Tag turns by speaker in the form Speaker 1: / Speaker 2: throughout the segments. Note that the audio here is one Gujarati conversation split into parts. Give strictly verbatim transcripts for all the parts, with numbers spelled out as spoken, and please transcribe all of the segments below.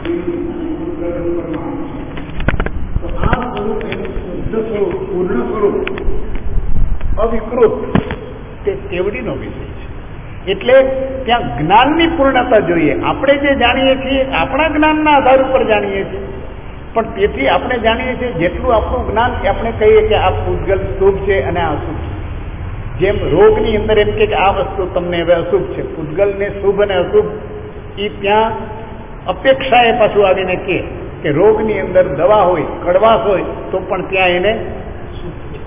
Speaker 1: તો આ સ્વરૂપ એનું શુદ્ધ સ્વરૂપ, પૂર્ણ સ્વરૂપ, અવિકૃત, તે કેવડીનો વિષય છે. એટલે ત્યાં જ્ઞાનની પૂર્ણતા જોઈએ. આપણે જે જાણીએ છીએ આપણા જ્ઞાનના આધાર ઉપર જાણીએ છીએ, પણ તેથી આપણે જાણીએ છીએ જેટલું આપણું જ્ઞાન આપણે કહીએ કે આ પૂતગલ શુભ છે અને આ અશુભ છે. જેમ રોગની અંદર એમ કે આ વસ્તુ તમને હવે અશુભ છે, પૂતગલને શુભ અને અશુભ એ ત્યાં અપેક્ષાએ પાછું આવીને કહે કે રોગની અંદર દવા હોય, કડવાશ હોય તો પણ ત્યાં એને શુભ છે.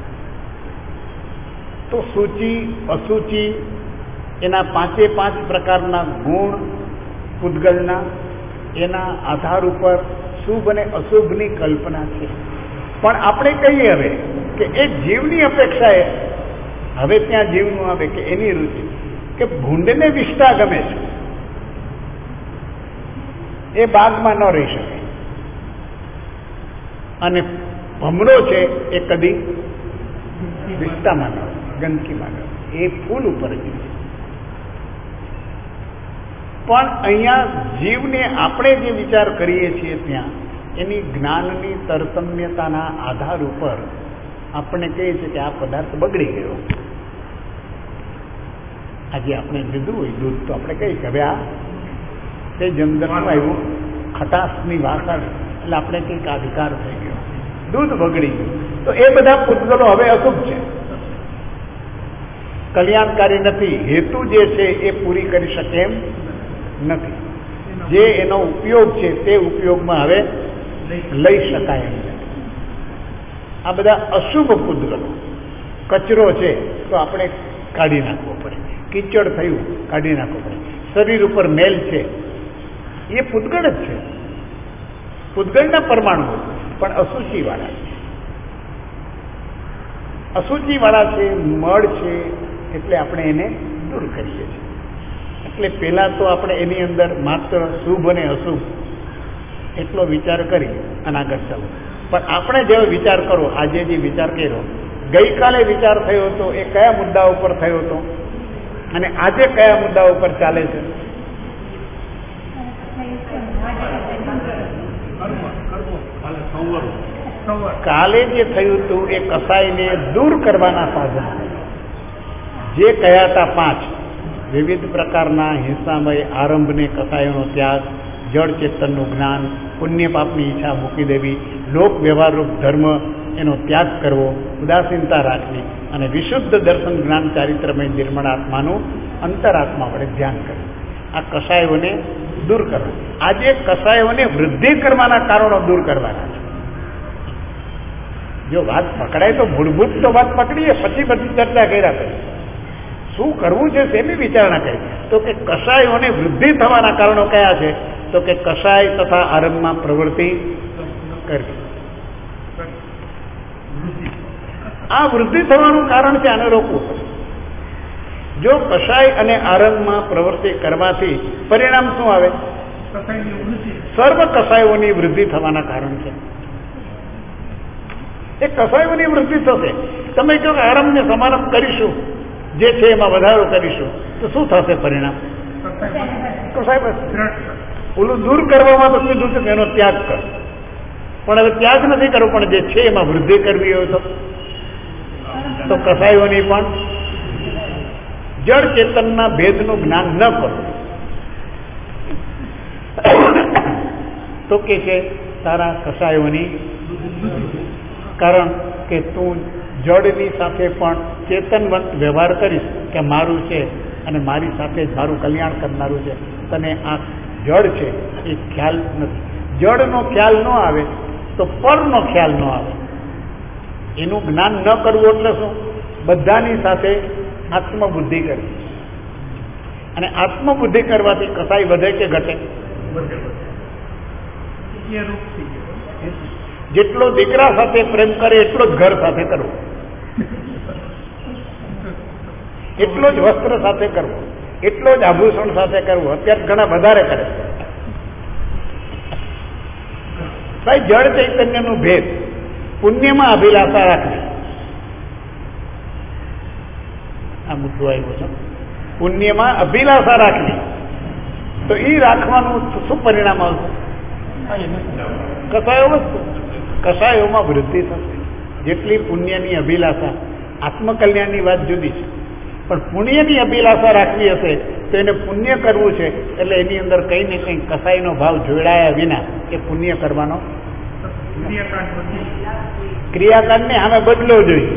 Speaker 1: તો સૂચિ, અસૂચિ, એના પાંચે પાંચ પ્રકારના ગુણ પૂતગલના, એના આધાર ઉપર શુભ અને અશુભની કલ્પના છે. પણ આપણે કહીએ હવે કે એ જીવની અપેક્ષાએ હવે ત્યાં જીવનું આવે કે એની રુચિ કે ભૂંડને વિષ્ટા ગમે છે, એ બાગમાં ન રહી શકે, અને ભમરો છે એ કદી વિષ્ટામાં ન રહે, ગંદકીમાં ન રહે, એ ફૂલ ઉપર જ. પણ અહીંયા જીવને આપણે જે વિચાર કરીએ છીએ ત્યાં એની જ્ઞાનની તરતમ્યતાના આધાર ઉપર આપણે કહીએ છીએ કે આ પદાર્થ બગડી ગયો. આજે આપણે લીધું હોય દૂધ તો આપણે કહીએ કે હવે આ તે જંદરમાં આવ્યું, ખટાશની વાત આવે એટલે આપણે કંઈક આ વિકાર થઈ ગયો, દૂધ બગડી ગયું. તો એ બધા પૂતગલો હવે અશુભ છે, કલ્યાણકારી નથી, હેતુ જે છે એ પૂરી કરી શકે એમ નથી, જે એનો ઉપયોગ છે તે ઉપયોગમાં હવે લઈ શકાય એમ નથી. આ બધા અશુભ પૂતગલો. કચરો છે તો આપણે કાઢી નાખવો પડે, કીચડ થયું કાઢી નાખવો પડે, શરીર ઉપર મેલ છે એ પૂતગળ જ છે, પૂતગળના પરમાણુ પણ અશુચિવાળા છે. અશુચિવાળા છે, મળ છે, એટલે આપણે એને દૂર કરીએ છીએ. એટલે પહેલાં તો આપણે એની અંદર માત્ર શુભ અને અશુભ એટલો વિચાર કરી અને આગળ ચાલો. પણ આપણે જેવો વિચાર કરો, આજે જે વિચાર કર્યો, ગઈકાલે વિચાર થયો હતો એ કયા મુદ્દા ઉપર થયો હતો અને આજે કયા મુદ્દા ઉપર ચાલે છે? કાલે જે થયું હતું એ કસાઈને દૂર કરવાના સાધન જે કયા હતા પાંચ વિવિધ પ્રકારના હિંસામય આરંભને કસાયોનો ત્યાગ, જળ ચેતનનું જ્ઞાન, પુણ્ય પાપની ઈચ્છા મૂકી દેવી, લોક વ્યવહારરૂપ ધર્મ એનો ત્યાગ કરવો, ઉદાસીનતા રાખવી અને વિશુદ્ધ દર્શન જ્ઞાન ચારિત્રમય નિર્મળ આત્માનું અંતરાત્મા વડે ધ્યાન કરવું. આ કસાયોને દૂર કરવા. આજે કસાયોને વૃદ્ધિ કરવાના કારણો દૂર કરવાના છે. જો વાત પકડાય તો મૂળભૂત તો વાત પકડીએ, પછી બધી ચર્ચા કર્યા કરી શું કરવું છે તેની વિચારણા કરી. તો કે કસાયોને વૃદ્ધિ થવાના કારણો કયા છે? તો કે કસાય તથા આરંભમાં પ્રવૃત્તિ કરવી. આ વૃદ્ધિ થવાનું કારણ છે, આને રોકવું પડે. જો કસાય અને આરંભમાં પ્રવૃત્તિ કરવાથી પરિણામ શું આવે? સર્વ કસાયોની વૃદ્ધિ થવાના કારણ છે. એ કસાયોની વૃદ્ધિ થશે. તમે કહો કે આરંભને સમારંભ કરીશું, જે છે એમાં વધારો કરીશું, તો શું થશે પરિણામ? કસાય બસ ઓલું દૂર કરવામાં તો કીધું છે કે એનો ત્યાગ કરો, પણ હવે ત્યાગ નથી કરવો, પણ જે છે એમાં વૃદ્ધિ કરવી હોય તો તો કસાયોની પણ જળ ચેતનના ભેદનું જ્ઞાન ન કરો તો કે છે તારા કસાયોની, કારણ કે તું જળની સાથે પણ ચેતનવંત વ્યવહાર કરીશ કે મારું છે અને મારી સાથે જ મારું કલ્યાણ કરનારું છે. તને આ જળ છે એ ખ્યાલ નથી. જળનો ખ્યાલ ન આવે તો પરનો ખ્યાલ ન આવે. એનું જ્ઞાન ન કરવું એટલે શું? બધાની સાથે આત્મબુદ્ધિ કરવી. અને આત્મબુદ્ધિ કરવાથી કસાઈ વધે કે ઘટે? જેટલો દીકરા સાથે પ્રેમ કરે એટલો જ ઘર સાથે કરવો, એટલો જ વસ્ત્ર સાથે કરવો, એટલો જ આભૂષણ સાથે કરવું. અત્યારે ઘણા વધારે કરે. ભાઈ જળ ચૈતન્યનું ભેદ, પુણ્યમાં અભિલાષા રાખવી. આ મુદ્દો આવ્યો છે. પુણ્યમાં અભિલાષા રાખવી તો એ રાખવાનું શું પરિણામ આવશે? કસાયો વસ્તુ, કસાયોમાં વૃદ્ધિ થશે. જેટલી પુણ્યની અભિલાષા, આત્મકલ્યાણની વાત જુદી છે, પણ પુણ્યની અભિલાષા રાખવી હશે તો એને પુણ્ય કરવું છે એટલે એની અંદર કંઈ ને કંઈ કસાઈનો ભાવ જોડાયા વિના એ પુણ્ય કરવાનો ક્રિયાકાંડને સામે બદલો જોઈએ.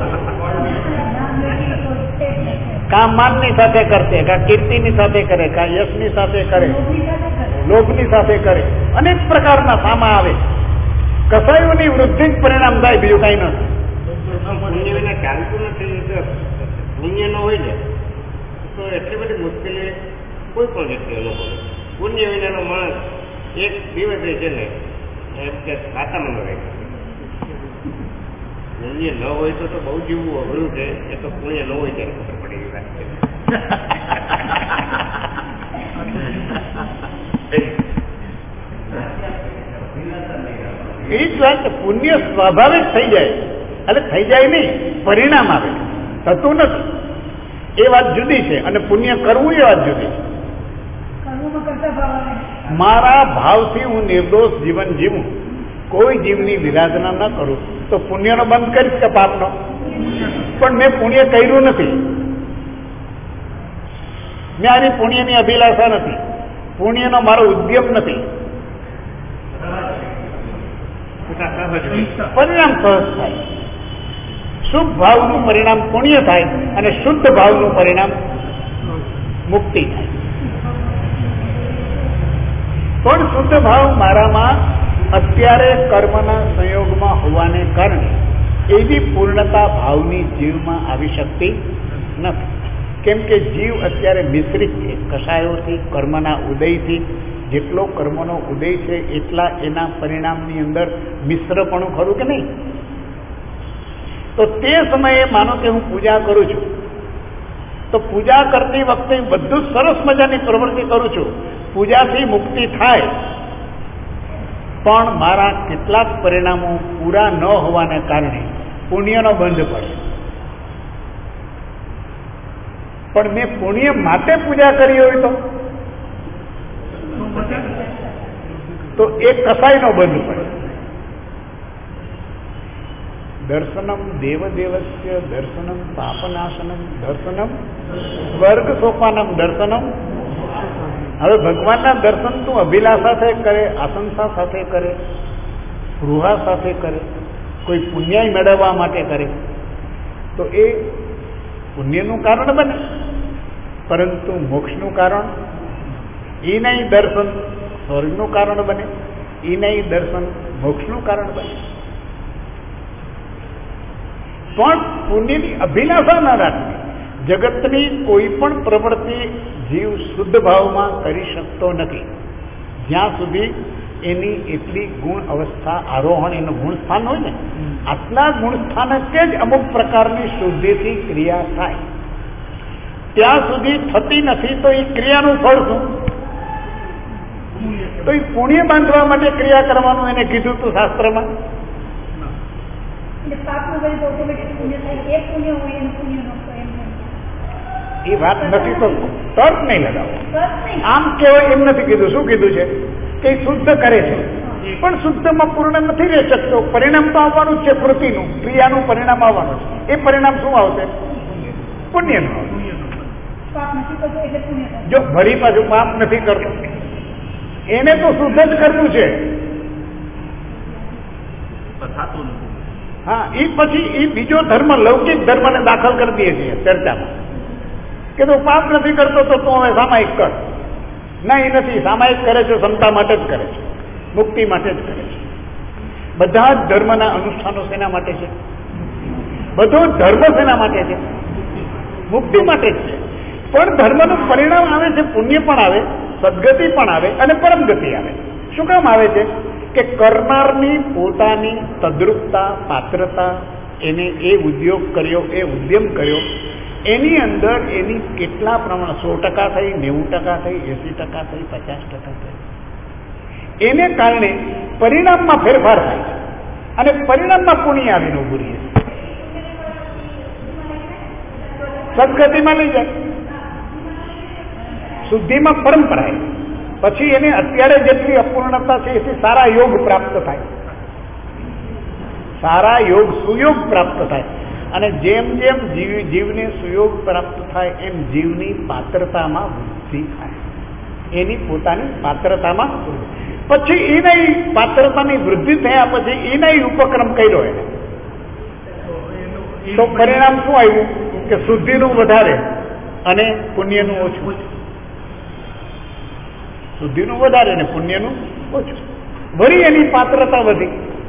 Speaker 1: કામ માનની સાથે કરશે, કા કીર્તિની સાથે કરે, કા યશની સાથે કરે, લોભની સાથે કરે, અનેક પ્રકારના સામા આવે. કસાઈઓની વૃદ્ધિ જ પરિણામ થાય, બીજું કઈ નથી.
Speaker 2: પુણ્ય વિના ચાલતું નથી. પુણ્ય ન હોય ને તો એટલી બધી મુશ્કેલી કોઈ પણ વ્યક્તિ અનુભવે. પુણ્ય વિનાનો માણસ એક દિવસ છે ને એમ કે ખાતામાં રહે. પુણ્ય ન હોય તો તો બહુ જીવવું અઘરું છે. એ તો પુણ્ય ન હોય ત્યારે ખબર પડી ગઈ વાત છે.
Speaker 1: એ જ વાત, પુણ્ય સ્વાભાવિક થઈ જાય, એટલે થઈ જાય નહીં, પરિણામ આવે, થતું નથી. એ વાત જુદી છે અને પુણ્ય કરવું એ વાત જુદી છે. મારા ભાવથી હું નિર્દોષ જીવન જીવું, કોઈ જીવની વિરાધના ન કરું તો પુણ્યનો બંધ કરીશ કે પાપનો? પણ મેં પુણ્ય કર્યું નથી. મેં આની પુણ્યની અભિલાષા નથી, પુણ્યનો મારો ઉદ્યમ નથી. પરિણામ સહજ થાય. શુભ ભાવનું પરિણામ પુણ્ય થાય અને શુદ્ધ ભાવનું પરિણામ મુક્તિ થાય. પણ શુદ્ધ ભાવ મારામાં અત્યારે કર્મના સંયોગમાં હોવાને કારણે એવી પૂર્ણતા ભાવની જીવમાં આવી શકતી નથી. કેમ કે જીવ અત્યારે મિશ્રિત છે કસાયોથી, કર્મના ઉદયથી. જેટલો કર્મનો ઉદય છે એટલા એના પરિણામની અંદર મિશ્રપણું ખરું કે નહીં? તો તે સમયે માનો કે હું પૂજા કરું છું, તો પૂજા કરતી વખતે બધું સરસ મજાની પ્રવૃત્તિ કરું છું, પૂજાથી મુક્તિ થાય, પણ મારા કેટલાક પરિણામો પૂરા ન હોવાને કારણે પુણ્યનો બંધ પડે. પણ મેં પુણ્ય માટે પૂજા કરી હોય તો તો એ કસાઈનો બંધ પડે. દર્શનમ દેવદેવસ્ય દર્શનમ પાપનાશનમ દર્શનમ સ્વર્ગ સોપાનમ દર્શનમ. હવે ભગવાનના દર્શન તું અભિલાષા સાથે કરે, આશંસા સાથે કરે, સ્પૃહા સાથે કરે, કોઈ પુણ્ય મેળવવા માટે કરે તો એ પુણ્યનું કારણ બને, પરંતુ મોક્ષનું કારણ એ નહીં. દર્શન સ્વર્ગનું કારણ બને, એ નહીં દર્શન મોક્ષનું કારણ બને. પણ પુણ્યની અભિલાષા ના રાખવી. જગતની કોઈ પણ પ્રવૃત્તિ જીવ શુદ્ધ ભાવમાં કરી શકતો નથી જ્યાં સુધી એની એટલી ગુણ અવસ્થા, આરોહણ, એનું ગુણ સ્થાન હોય ને, આટલા ગુણ સ્થાનકે જ અમુક પ્રકારની શુદ્ધિથી ક્રિયા થાય. ત્યાં સુધી થતી નથી તો એ ક્રિયાનું ફળ શું? તો એ પુણ્ય બાંધવા માટે ક્રિયા કરવાનું એને કીધું તું શાસ્ત્રમાં. એ વાત નથી તો તર્ક નહીં લગાવો. આમ કહેવાય એમ નથી કીધું. શું કીધું છે કે શુદ્ધ કરે છે, પણ શુદ્ધમાં પૂર્ણ નથી રહી શકતો. પરિણામ તો આવવાનું જ છે, કૃતિનું, ક્રિયાનું પરિણામ આવવાનું છે. એ પરિણામ શું આવશે? પુણ્યનું આવશે. જો ભરી પાછું પાપ નથી કરતો, એને તો શુદ્ધ જ કરવું છે. હા, એ પછી એ બીજો ધર્મ, લૌકિક ધર્મને દાખલ કરી દઈએ છીએ ચર્ચામાં કે તું પાપ નથી કરતો તો તું હવે સામાયિક કર. ના, એ નથી. સામાયિક કરે છે ક્ષમતા માટે જ કરે છે, મુક્તિ માટે જ કરે છે. બધા જ ધર્મના અનુષ્ઠાનો શેના માટે છે? બધો ધર્મ શેના માટે છે? મુક્તિ માટે જ છે. પણ ધર્મનું પરિણામ આવે છે, પુણ્ય પણ આવે, સદગતિ પણ આવે અને પરમગતિ આવે. શું કામ આવે છે? કે કરનારની પોતાની તદ્રુપતા, પાત્રતા, એને એ ઉદ્યોગ કર્યો, એ ઉદ્યમ કર્યો, એની અંદર એની કેટલા પ્રમાણ, સો ટકા થઈ, નેવું ટકા થઈ, એસી ટકા થઈ, પચાસ ટકા થઈ, એને કારણે પરિણામમાં ફેરફાર થાય છે અને પરિણામમાં પુણ્ય આવીને ઉભું રહે છે, સદગતિમાં લઈ જાય. શુદ્ધિમાં પરંપરા, પછી એને અત્યારે જેટલી અપૂર્ણતા છે એથી સારા યોગ પ્રાપ્ત થાય, સારા યોગ સુયોગ પ્રાપ્ત થાય. અને જેમ જેમ જીવ જીવને સુયોગ પ્રાપ્ત થાય એમ જીવની પાત્રતામાં વૃદ્ધિ થાય, એની પોતાની પાત્રતામાં. પછી એના પાત્રતાની વૃદ્ધિ થયા પછી એના ઉપક્રમ કર્યો એને, તો પરિણામ શું આવ્યું કે શુદ્ધિનું વધારે અને પુણ્યનું ઓછું. શુદ્ધિનું વધારે અને પુણ્યનું ઓછું. વળી એની પાત્રતા વધી.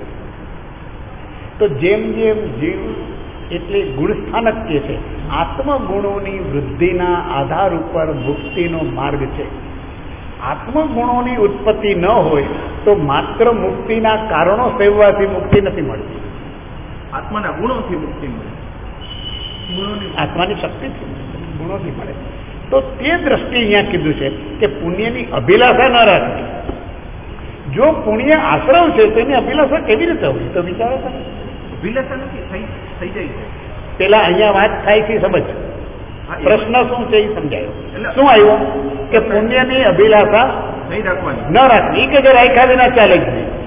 Speaker 1: તો જેમ જેમ જીવ એટલે ગુણસ્થાનક કે છે, આત્મગુણોની વૃદ્ધિના આધાર ઉપર મુક્તિનો માર્ગ છે. આત્મગુણોની ઉત્પત્તિ ન હોય તો માત્ર મુક્તિના કારણો સેવવાથી મુક્તિ નથી મળતી.
Speaker 3: આત્માના ગુણોથી મુક્તિ મળે,
Speaker 1: આત્માની શક્તિથી ગુણોથી મળે. તો તે દ્રષ્ટિએ અહીંયા કીધું છે કે પુણ્યની અભિલાષા ન રાખવી. જો પુણ્ય આશ્રવ છે તો એની અભિલાષા કેવી રીતે હોય તો વિચારો તમે.
Speaker 3: અભિલાષા નથી થઈ થઈ જાય છે.
Speaker 1: પેલા અહીંયા વાત થાય છે સમજ, પ્રશ્ન શું છે એ સમજાયો. શું આવ્યો કે પુણ્યની અભિલાષા
Speaker 3: નહીં રાખવાની,
Speaker 1: ન રાખવી, કે જે રાખ્યા વિના ચાલે જ નહીં.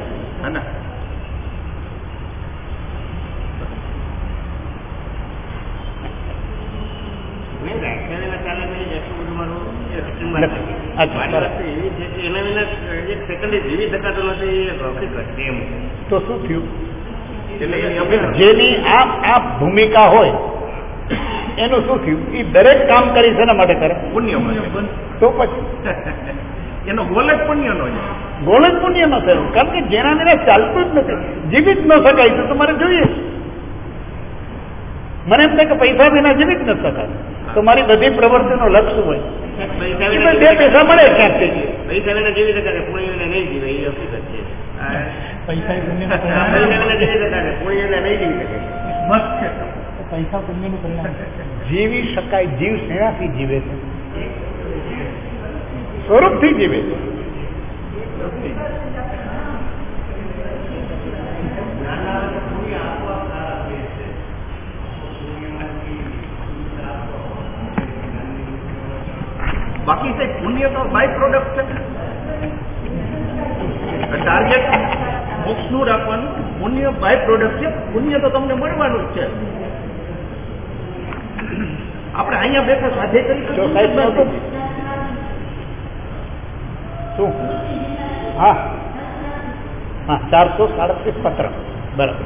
Speaker 1: તો શું થયું? જેની આ આ ભૂમિકા હોય એનું શું થયું? એ દરેક કામ કરી છે એના માટે કરે
Speaker 3: પુણ્ય.
Speaker 1: તો પછી
Speaker 3: એનો ગોલ જ પુણ્ય નો છે.
Speaker 1: ગોલ જ પુણ્ય નો થયો, કારણ કે જેના વિના ચાલતું જ નથી, જીવી જ ન શકાય. તો તમારે જોઈએ, મને એમ થાય કે પૈસા વિના જીવી જ ન શકાય. તો મારી બધી પ્રવૃત્તિનું લક્ષ્ય હોય બે પૈસા મળે ક્યાંથી.
Speaker 2: પૈસા વિના જીવી શકાય, પુણ્ય વિના નહીં જીવે, એ હકીકત છે.
Speaker 1: પૈસા
Speaker 2: જીવી શકાય, પુણ્ય વિના નહીં જીવી શકે.
Speaker 1: પૈસા પુણ્યનું પરિણામ. જીવી શકાય. જીવ શેનાથી જીવે છે? સ્વરૂપથી જીવે છે.
Speaker 3: બાકી છે પુણ્ય તો બાય પ્રોડક્ટ છે. ટાર્ગેટ મોક્ષનું રાખવાનું, પુણ્ય બાય પ્રોડક્ટ છે. પુણ્ય તો તમને મળવાનું જ છે. આપણે અહીંયા બેઠા સાધે કરી
Speaker 1: શું? હા હા ચારસો સાડત્રીસ પત્ર બરાબર.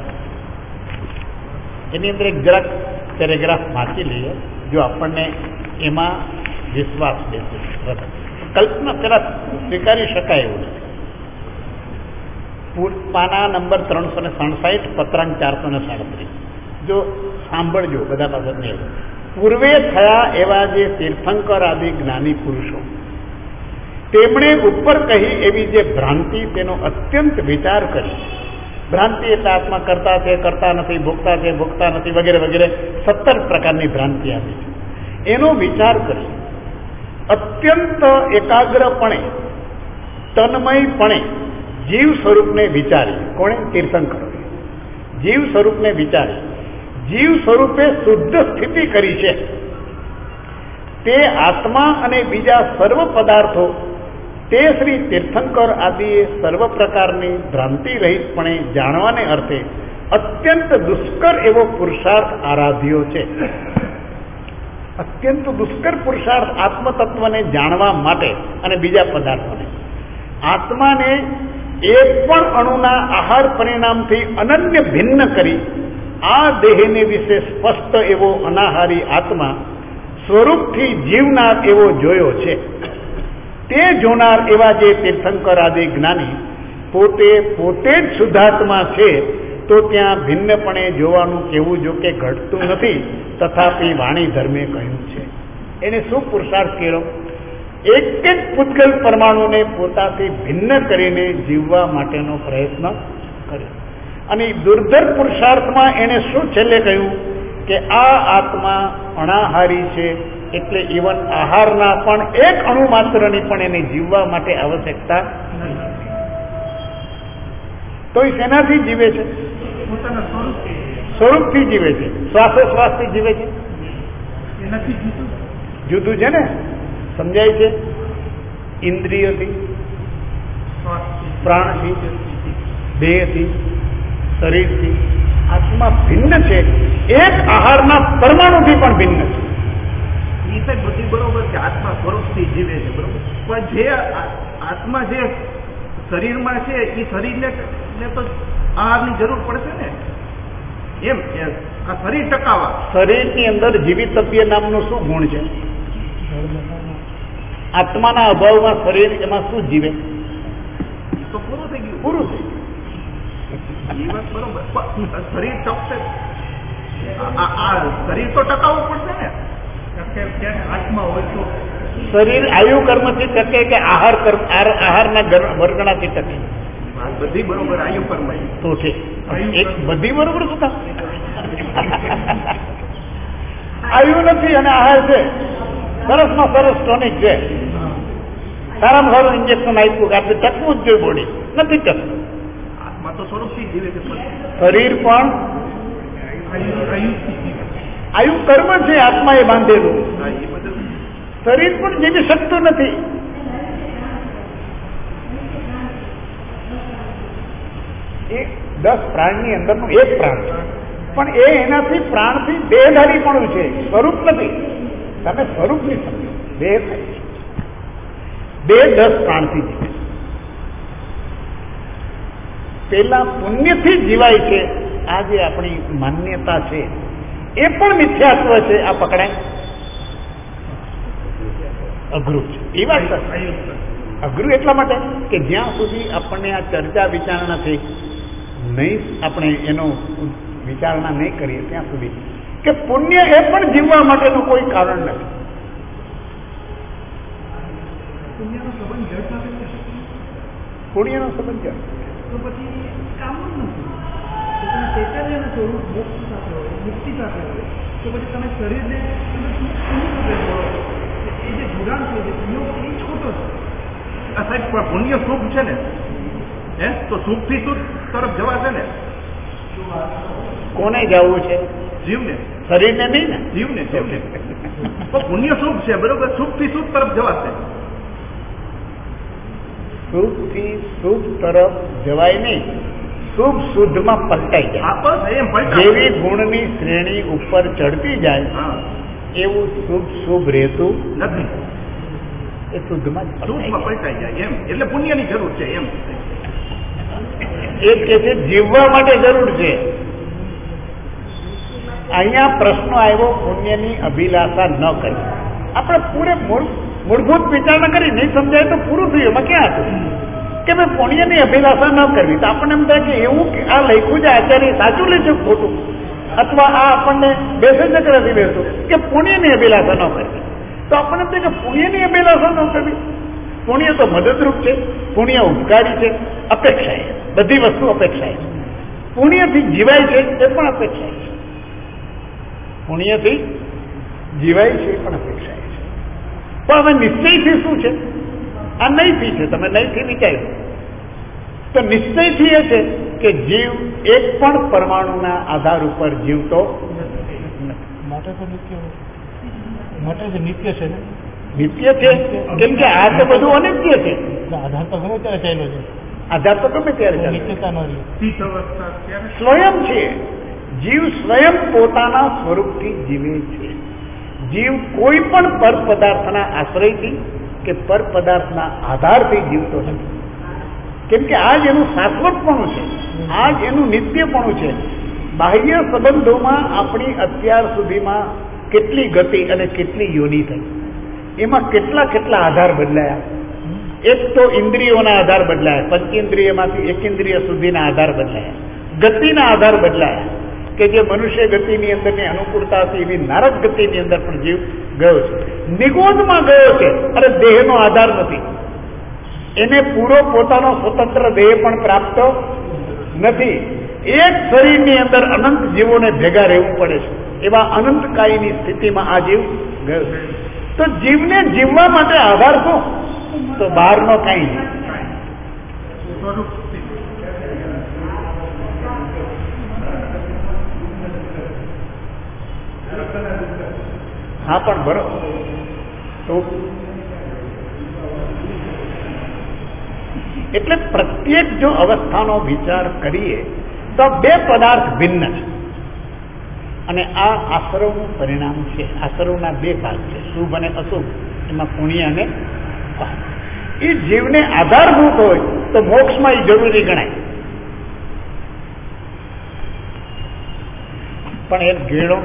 Speaker 1: એની અંદર એક જરાક પેરેગ્રાફ વાંચી લઈએ, જો આપણને એમાં વિશ્વાસ બેસે. કલ્પના પેલા સ્વીકારી શકાય એવું નથી. પાના નંબર ત્રણસો ને સડસાઠ પત્રાંક ચારસો ને સાડત્રીસ. જો સાંભળજો બધા પાસે નહીં. પૂર્વે થયા એવા જે તીર્થંકર આદિ જ્ઞાની પુરુષો, તેમણે ઉપર કહી એવી જે ભ્રાંતિ, તેનો અત્યંત વિચાર કરી. ભ્રાંતિ એટલે આત્મા કરતા છે, કરતા નથી, ભોગતા છે, ભોગતા નથી, વગેરે વગેરે સત્તર પ્રકારની ભ્રાંતિ આવી છે. એનો વિચાર કરી અત્યંત એકાગ્રપણે, તન્મયપણે જીવ સ્વરૂપને વિચારી. કોણે? તીર્થંકરો. જીવ સ્વરૂપને વિચારી જીવ સ્વરૂપે શુદ્ધ સ્થિતિ કરી છે. તે આત્મા અને બીજા સર્વ પદાર્થો તે શ્રી તીર્થંકર આદિએ સર્વ પ્રકારની ભ્રાંતિ રહિતપણે જાણવાને અર્થે અત્યંત દુષ્કર એવો પુરુષાર્થ આરાધ્યો છે. અત્યંત દુષ્કર પુરુષાર્થ આત્મતત્વને જાણવા માટે અને બીજા પદાર્થોને. આત્માને એક પણ અણુના આહાર પરિણામથી અનન્ય ભિન્ન કરી આ દેહને વિશે સ્પષ્ટ એવો અનાહારી આત્મા સ્વરૂપથી જીવનાર એવો જોયો છે. તે જોનાર એવા જે તીર્થંકર આદિ જ્ઞાની પોતે પોતે જ શુદ્ધાત્મા છે, તો ત્યાં ભિન્નપણે જોવાનું કેવું જો કે ઘટતું નથી. તથાપિ વાણી ધર્મે કહ્યું છે. એને શું પુરુષાર્થ કર્યો? એક એક પૂતગલ પરમાણુને પોતાથી ભિન્ન કરીને જીવવા માટેનો પ્રયત્ન કર્યો. અને દુર્ધર પુરુષાર્થમાં એને શું છેલ્લે કહ્યું કે આ આત્મા અણાહારી છે, એટલે ઇવન આહારના પણ એક અણુ માત્રની પણ એને જીવવા માટે આવશ્યકતા નથી. તો એ શેનાથી જીવે છે? સ્વરૂપથી જીવે છે. શ્વાસોશ્વાસથી જીવે છે. જુદું છે ને, સમજાય છે? ઇન્દ્રિયથી પ્રાણથી, દેહથી, શરીરથી આત્મા ભિન્ન છે. એક આહારના પરમાણુથી પણ ભિન્ન છે.
Speaker 3: એ સાહેબ બધી બરોબર છે, આત્મા સ્વરૂપથી જીવે છે, બરોબર. પણ જે આત્મા જે શરીરમાં છે એ શરીરને તો આહારની જરૂર પડશે ને. એમ આ શરીર ટકાવા,
Speaker 1: શરીરની અંદર જીવિતવ્ય નામનો શું ગુણ છે? આત્માના અભાવમાં શરીર એમાં શું જીવે?
Speaker 3: તો પૂરું થઈ ગયું,
Speaker 1: પૂરું થઈ
Speaker 3: ગયું. એ વાત બરોબર. શરીર ટકશે, શરીર તો ટકાવવું પડશે ને. આત્મા હોય તો
Speaker 1: શરીર આયુ કર્મથી ટકે કે આહાર કર્મ આહારના વર્ગણાથી ટકે?
Speaker 3: બધી બરોબર. આયુ કર્મ
Speaker 1: તો ઠીક. એક બધી બરોબર શું કામ? આયુ નથી અને આહાર છે. સરસમાં સરસ ટોનિક છે, સારામાં સારું ઇન્જેક્શન આપ્યું કે આપણે ટકવું જ જોઈએ, બોડી નથી ટકતું.
Speaker 3: આત્મા તો સ્વરૂપથી જીવે છે.
Speaker 1: શરીર પણ આયુ કર્મ છે, આત્મા એ બાંધેલું. શરીર પણ જીવી શકતું નથી. એ દસ પ્રાણની અંદરનું એક પ્રાણ છે, પણ એ એનાથી પ્રાણથી દેહધારી પણ છે, સ્વરૂપ નથી. તમે સ્વરૂપ નહીં સમજો, દેહ થાય છે. દેહ દસ પ્રાણથી જીવે. પેલા પુણ્યથી જીવાય છે. આ જે આપણી માન્યતા છે એ પણ મિથ્યાત્વ છે. આ પકડાય અઘરું છે. એ વાત અઘરું એટલા માટે કે જ્યાં સુધી આપણને આ ચર્ચા વિચારણાથી નહીં, આપણે એનો વિચારણા નહીં કરીએ ત્યાં સુધી કે પુણ્ય એ પણ જીવવા માટેનું કોઈ કારણ નથી.
Speaker 3: પુણ્યનો સંબંધ જળ સાથે છે.
Speaker 1: પુણ્યનો સંબંધ જળ
Speaker 3: તો પછી કામ જ નથી. તો તમે ચૈતન્યનું સ્વરૂપ મોક્ષ સાથે હોય, મુક્તિ સાથે હોય, તો પછી તમે શરીરને તમે એ જે જોડાણ છે, જે પુણ્યો એ જ ખોટો છે. આ સાહેબ પણ પુણ્ય સુખ છે ને, હે તો સુખથી સુખ તરફ જવાશે ને.
Speaker 1: કોને જવું છે?
Speaker 3: જીવને.
Speaker 1: શરીરને નહીં ને?
Speaker 3: જીવને. જીવને તો પુણ્ય સુખ છે, બરોબર. સુખથી સુખ તરફ જવાશે.
Speaker 1: સુખથી સુખ તરફ જવાય નહીં, શુભ શુદ્ધમાં પલટાઈ જાય.
Speaker 3: એમ પલટાય.
Speaker 1: જેવી ગુણની શ્રેણી ઉપર ચડતી જાય એવું શુભ શુભ રહેતું
Speaker 3: નથી.
Speaker 1: એ શુદ્ધમાં
Speaker 3: શુદ્ધમાં પલટાઈ જાય. એમ એટલે પુણ્યની જરૂર છે. એમ
Speaker 1: એ કે છે જીવવા માટે જરૂર છે. અહીંયા પ્રશ્ન આવ્યો પુણ્યની અભિલાષા ન કરી. આપણે પૂરે મૂળભૂત વિચારણા કરી, નહીં સમજાય તો પૂરું થયું. એમાં ક્યાં હતું કે ભાઈ પુણ્યની અભિલાષા ન કરવી? તો આપણને એમ થાય કે એવું આ લખ્યું છે આચાર્ય, સાચું લખ્યું ખોટું, અથવા આ આપણને બેસે ચક્રથી બેસતું કે પુણ્યની અભિલાષા ન કરવી. તો આપણને એમ થાય કે પુણ્યની અભિલાષા ન કરવી. પુણ્ય તો મદદરૂપ છે, પુણ્ય ઉપકારી છે, અપેક્ષા છે. બધી વસ્તુ અપેક્ષા છે. પુણ્યથી જીવાય છે એ પણ અપેક્ષા છે. પુણ્યથી જીવાય છે એ પણ અપેક્ષા છે. પણ હવે નિશ્ચયથી શું છે? આ નહીંથી છે. તમે નહીંથી વિચાર્યું તો નિશ્ચયથી એ છે કે જીવ એક પણ પરમાણુના આધાર ઉપર જીવતો
Speaker 4: માટે તો નિત્ય માટે તો નિત્ય છે ને.
Speaker 1: નિત્ય છે કેમ કે આ તો બધું અનિત્ય છે.
Speaker 4: આધાર તો ગમે ત્યારે ચાલ્યો છે.
Speaker 1: આધાર તો ગમે ત્યારે ચાલે.
Speaker 4: નિત્યતા ન રહી.
Speaker 1: સ્વયં છે જીવ, સ્વયં પોતાના સ્વરૂપથી જીવે છે. જીવ કોઈ પણ પર પદાર્થના આશ્રયથી કે પર પદાર્થના આધારથી જીવતો નથી. કેમ કે આ જ એનું શાશ્વતપણું છે, આ જ એનું નિત્યપણું છે. બાહ્ય સંબંધોમાં આપણી અત્યાર સુધીમાં કેટલી ગતિ અને કેટલી યોનિ થઈ, એમાં કેટલા કેટલા આધાર બદલાયા. એક તો ઇન્દ્રિયોના આધાર બદલાયા, પંચેન્દ્રિયમાંથી એકેન્દ્રિય સુધીના આધાર બદલાયા, ગતિના આધાર બદલાયા કે જે મનુષ્ય ગતિની અંદરની અનુકૂળતા હતી એવી નારક ગતિની અંદર પણ જીવ ગયો છે, નિગોદમાં ગયો છે. અરે દેહનો આધાર નથી, એને પૂરો પોતાનો સ્વતંત્ર દેહ પણ પ્રાપ્ત નથી. એક શરીરની અંદર અનંત જીવોને ભેગા રહેવું પડે છે. એવા અનંતકાયની સ્થિતિમાં આ જીવ ગયો છે. તો જીવને જીવવા માટે આધાર શું? તો બહારનો કાંઈ નહીં. હા પણ બરોબર. તો એટલે પ્રત્યેક જો અવસ્થાનો વિચાર કરીએ તો બે પદાર્થ ભિન્ન છે અને આ આશ્રવનું પરિણામ છે. આશ્રવના બે ભાગ છે, શુભ અને અશુભ, એમાં પુણ્ય અને પાપ. એ જીવને આધારભૂત હોય તો મોક્ષમાં એ જરૂરી ગણાય. પણ એક ઘેડો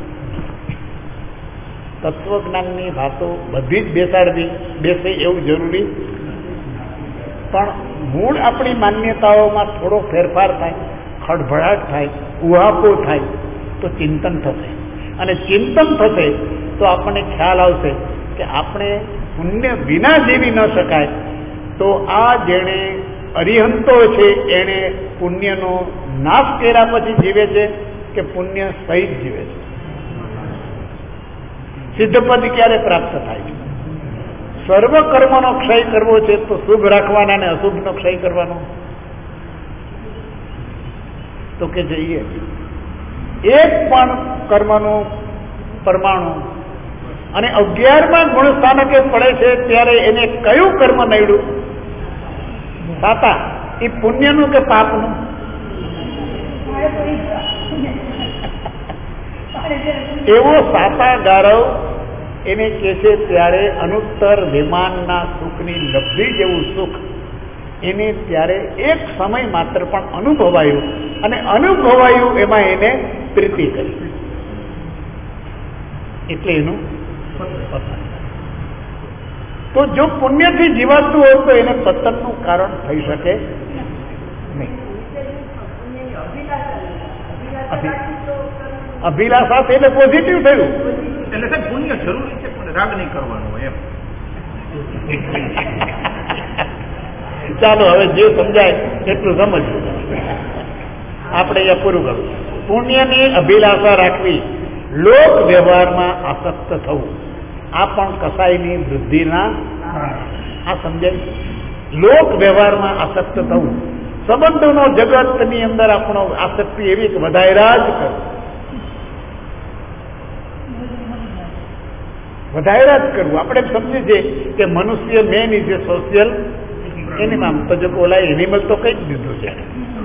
Speaker 1: તત્વજ્ઞાનની વાતો બધી જ બેસાડવી બેસે એવું જરૂરી, પણ મૂળ આપણી માન્યતાઓમાં થોડો ફેરફાર થાય, ખડભડાટ થાય, ઉહાપો થાય તો ચિંતન થશે, અને ચિંતન થશે તો આપણને ખ્યાલ આવશે કે આપણે પુણ્ય વિના જીવી ન શકાય. તો આ જેણે અરિહંતો છે એણે પુણ્યનો નાશ કર્યા પછી જીવે છે કે પુણ્ય સહિત જીવે છે? સિદ્ધપદ ક્યારે પ્રાપ્ત થાય છે? સર્વ કર્મનો ક્ષય કરવો છે તો શુભ રાખવાના અને અશુભનો ક્ષય કરવાનો. તો કે જઈએ એક પણ કર્મનું પરમાણુ અને અગિયારમાં ગુણ સ્થાનકે પડે છે ત્યારે એને કયું કર્મ નડ્યું? સાતા. એ પુણ્યનું કે પાપનું? એવો સાતા ગારવ એને કે છે ત્યારે અનુત્તર વિમાનના સુખની લબ્ધિ જેવું સુખ એને ત્યારે એક સમય માત્ર પણ અનુભવાયું, અને અનુભવાયું એમાં એને પ્રીતિ કરી, એટલે એનું પતન. તો જો પુણ્યથી જીવાતું હોય તો એને પતનનું કારણ થઈ શકે નહીં. અભિલાષા એટલે પોઝિટિવ થયું,
Speaker 3: એટલે સાહેબ પુણ્ય જરૂરી છે પણ રાગ નહીં કરવાનો એમ.
Speaker 1: ચાલો હવે જે સમજાય એટલું સમજવું. આપણે અહીંયા પૂરું કરવું. પુણ્યની અભિલાષા રાખવી, લોક વ્યવહારમાં આસક્ત થવું, આ પણ કસાયની વૃદ્ધિના આ સમજાય. લોક વ્યવહારમાં આસક્ત થવું, સંબંધોનો જગતની અંદર આપણો આસક્તિ એવી કે વધાર્યા જ કરવું, વધાર્યા જ કરવું. આપણે સમજીએ છીએ કે મનુષ્ય man is a social animal. તો જો બોલાય એનિમલ તો કઈ જ દીધું છે,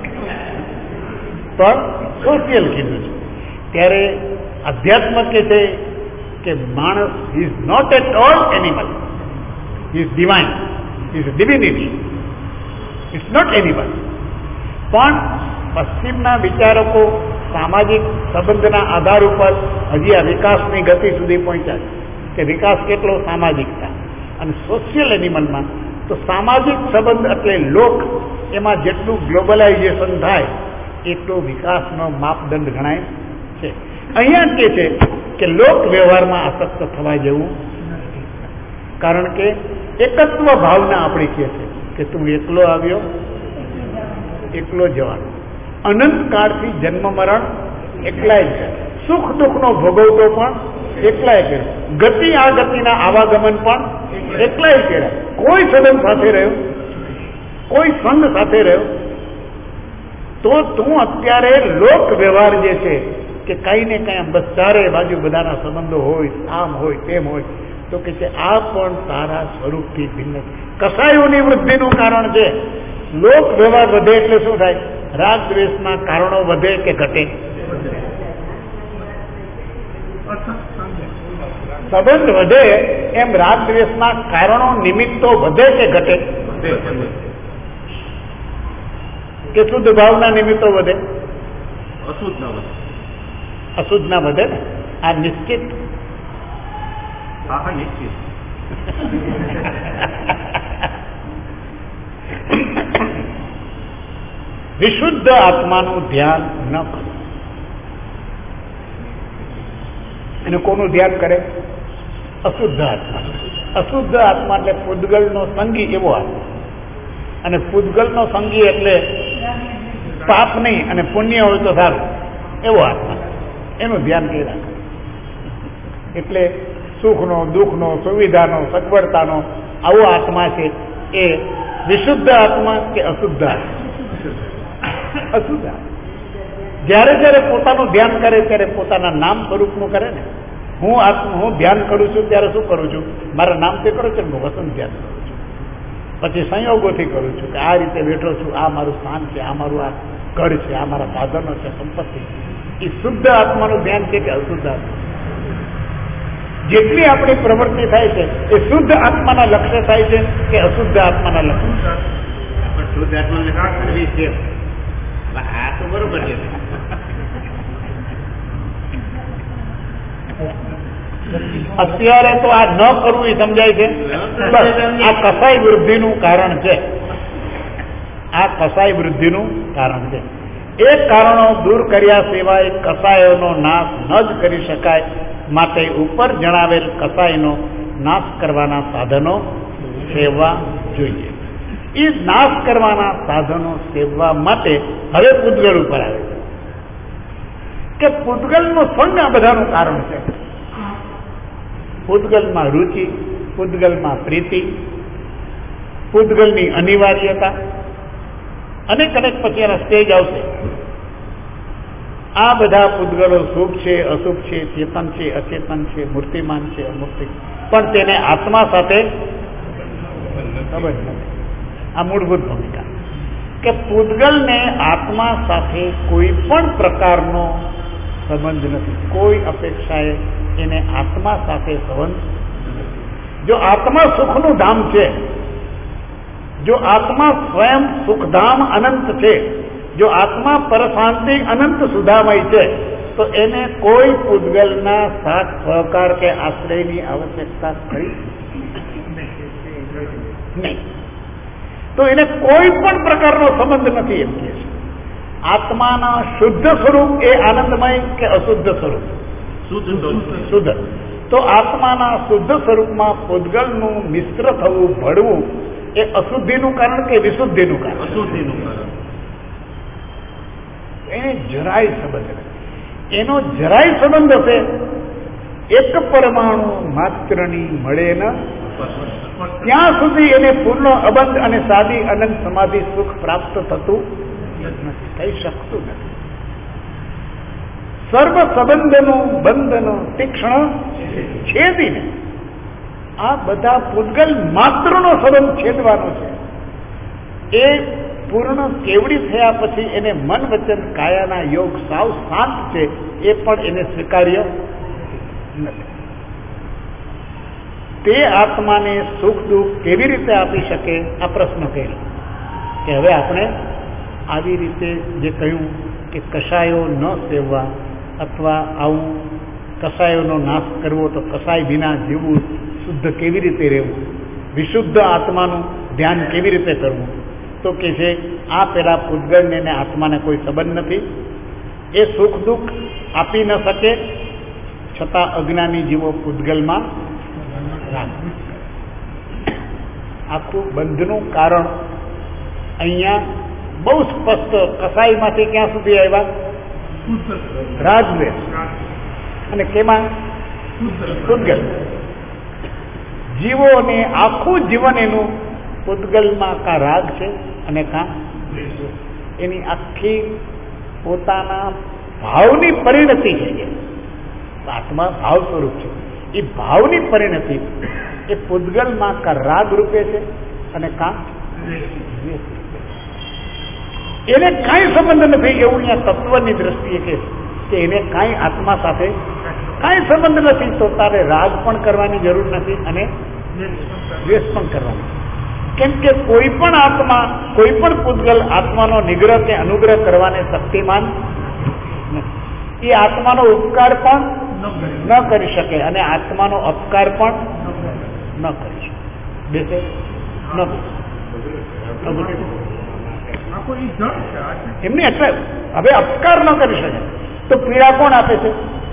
Speaker 1: પણ સોશિયલ કીધું છે. ત્યારે અધ્યાત્મ કે છે કે માણસ is not at all animal, is divine, is divinity, it's not animal. પણ પશ્ચિમના વિચારકો સામાજિક સંબંધના આધાર ઉપર હજી આ વિકાસની ગતિ સુધી પહોંચ્યા કે વિકાસ કેટલો સામાજિકતા, અને સોશિયલ એનિમલમાં તો સામાજિક સંબંધ એટલે લોક, એમાં જેટલું ગ્લોબલાઇઝેશન થાય એટલો વિકાસનો માપદંડ ગણાય છે. અહીંયા કે છે કે લોક વ્યવહારમાં આસક્ત થવા જેવું નથી, કારણ કે એકત્વ ભાવના આપણી કહે છે કે તું એકલો આવ્યો એકલો જવાનો, અનંત કાળથી જન્મ મરણ એકલાય જ, સુખ દુઃખનો ભોગવતો પણ એકલાય કર્યો, ગતિ આ ગતિના આવાગમન પણ એકલાય કર્યા, કોઈ સદન સાથે રહ્યો, કોઈ સંઘ સાથે રહ્યો. તો તું અત્યારે લોક વ્યવહાર જે છે કે કઈ ને કઈ બસ ચારે બાજુ બધાના સંબંધો હોય, આમ હોય તેમ હોય, તો કે છે આ પણ તારા સ્વરૂપથી ભિન્ન કસાયોની વૃદ્ધિનું કારણ છે. લોક વ્યવહાર વધે એટલે શું થાય? રાગ દ્વેષના કારણો વધે કે ઘટે? સંબંધ વધે એમ રાગ દ્વેષના કારણો નિમિત્તો વધે કે ઘટે? કે શુદ્ધ ભાવના નિમિત્તો વધે?
Speaker 3: અશુદ્ધ ના વધે.
Speaker 1: અશુદ્ધ ના વધે ને? આ નિશ્ચિત.
Speaker 3: હા હા નિશ્ચિત.
Speaker 1: વિશુદ્ધ આત્માનું ધ્યાન ન કરો. એને કોનું ધ્યાન કરે? અશુદ્ધ આત્મા. અશુદ્ધ આત્મા એટલે પૂદગલનો સંગી એવો આત્મા, અને પૂદગલનો સંગી એટલે પાપ નહીં અને પુણ્ય હોય તો સારું એવો આત્મા, એનું ધ્યાન કઈ રાખે. એટલે સુખનો, દુઃખનો, સુવિધાનો, સગવડતાનો આવો આત્મા છે એ વિશુદ્ધ આત્મા કે અશુદ્ધ આત્મા? અશુદ્ધ આત્મા. જ્યારે જ્યારે પોતાનું ધ્યાન કરે ત્યારે પોતાના નામ સ્વરૂપનું કરે ને. હું આત્મા હું ધ્યાન કરું છું ત્યારે શું કરું છું? મારા નામ તે કરું છું, હું વસંત ધ્યાન કરું છું. પછી સંયોગોથી કરું છું કે આ રીતે બેઠો છું, આ મારું સ્થાન છે, આ મારું આ ઘર છે, આ મારા સાધનો છે, સંપત્તિ. એ શુદ્ધ આત્માનું ધ્યાન છે કે અશુદ્ધ આત્મા? જેટલી આપણી પ્રવૃત્તિ થાય છે એ શુદ્ધ આત્માના લક્ષ્ય થાય છે કે અશુદ્ધ આત્માના લક્ષ્ય?
Speaker 2: શુદ્ધ આત્માને કરવી છે. આ તો બરોબર છે.
Speaker 1: અત્યારે તો આ ન કરવું એ સમજાય છે. આ કસાઈ વૃદ્ધિનું કારણ છે. આ કસાઈ વૃદ્ધિનું કારણ છે. એ કારણો દૂર કર્યા સિવાય કસાયોનો નાશ ન જ કરી શકાય. માટે ઉપર જણાવેલ કસાયનો નાશ કરવાના સાધનો સેવવા જોઈએ. એ નાશ કરવાના સાધનો સેવવા માટે હવે પૂતગલ ઉપર આવે છે કે પૂતગલનું સંગ આ બધાનું કારણ છે. પૂતગલમાં રુચિ, પૂતગલમાં પ્રીતિ, પૂતગલની અનિવાર્યતા, અનેક અનેક પછી એના સ્ટેજ આવશે. આ બધા પૂતગલો શુભ છે, અશુભ છે, ચેતન છે, અચેતન છે, મૂર્તિમાન છે, અમૂર્તિ, પણ તેને આત્મા સાથે સંબંધ નથી. આ મૂળભૂત ભૂમિકા કે પૂતગલને આત્મા સાથે કોઈ પણ પ્રકારનો સંબંધ નથી. કોઈ અપેક્ષાએ એને આત્મા સાથે સંબંધ નથી. જો આત્મા સુખનું ધામ છે, જો આત્મા સ્વયં સુખધામ અનંત છે, જો આત્મા પરશાંતિ અનંત સુધામય છે, તો એને કોઈ પૂતગલના સાથ સહકાર કે આશ્રયની આવશ્યકતા ખરી નહીં. તો એને કોઈ પણ પ્રકારનો સંબંધ નથી એમ કે છે. આત્માના શુદ્ધ સ્વરૂપ એ આનંદમય કે અશુદ્ધ સ્વરૂપ? શુદ્ધ. તો આત્માના શુદ્ધ સ્વરૂપમાં પૂતગલનું મિશ્ર થવું, ભળવું, એ અશુદ્ધિનું કારણ કે વિશુદ્ધિનું કારણ? અશુદ્ધિનું કારણ. એને જરાય સંબંધ નથી. એનો જરાય સંબંધ હશે એક પરમાણુ માત્રની મળે ન ત્યાં સુધી એને પૂર્ણ અબંધ અને સાદી અનંત સમાધિ સુખ પ્રાપ્ત થતું નથી, થઈ શકતું નથી. સર્વ સંબંધનું બંધનું તીક્ષ્ણ છેદીને આ બધા પૂતગલ માત્રનો સંબંધ છેદવાનો છે. એ પૂર્ણ કેવડી થયા પછી એને મન વચન કાયાના યોગ સાવ શાંત છે, એ પણ એને સ્વીકાર્ય નથી. તે આત્માને સુખ દુઃખ કેવી રીતે આપી શકે? આ પ્રશ્ન કર્યો કે હવે આપણે આવી રીતે જે કહ્યું કે કસાયો ન સેવવા અથવા આવું કસાયોનો નાશ કરવો, તો કસાય વિના જીવવું, શુદ્ધ કેવી રીતે રહેવું, વિશુદ્ધ આત્માનું ધ્યાન કેવી રીતે કરવું? તો કે છે આ પેલા પૂતગલને ને આત્માને કોઈ સંબંધ નથી. એ સુખ દુઃખ આપી ન શકે, છતાં અજ્ઞાની જીવો પૂતગલમાં રાખે. આખું બંધનું કારણ અહીંયા બહુ સ્પષ્ટ. કસાઈમાંથી ક્યાં સુધી આવ્યા? રાગદ્વેષ. અને કેમાં? પૂતગલ. જીવોને આખું જીવન એનું પૂતગલમાં કા રાગ છે અને કા એની આખી પોતાના ભાવની પરિણતિ છે. આત્મા ભાવ સ્વરૂપ છે. એ ભાવની પરિણતિ એ પૂતગલમાં કા રાગ રૂપે છે અને કા એને કાંઈ સંબંધ નથી. એવું અહીંયા તત્વની દ્રષ્ટિએ કે કે એને કાંઈ આત્મા સાથે કાંઈ સંબંધ નથી, તો તારે રાગ પણ કરવાની જરૂર નથી અને દ્વેષ પણ કરવાની. કેમ કે કોઈ પણ આત્મા, કોઈ પણ પૂતગલ આત્માનો નિગ્રહ કે અનુગ્રહ કરવાને શક્તિમાન નથી. એ આત્માનો ઉપકાર પણ ન કરી શકે અને આત્માનો અપકાર પણ ન કરી શકે. બેસે ન એમને એટલે હવે અપકાર ન કરી શકે તો પીડા કોણ આપે છે?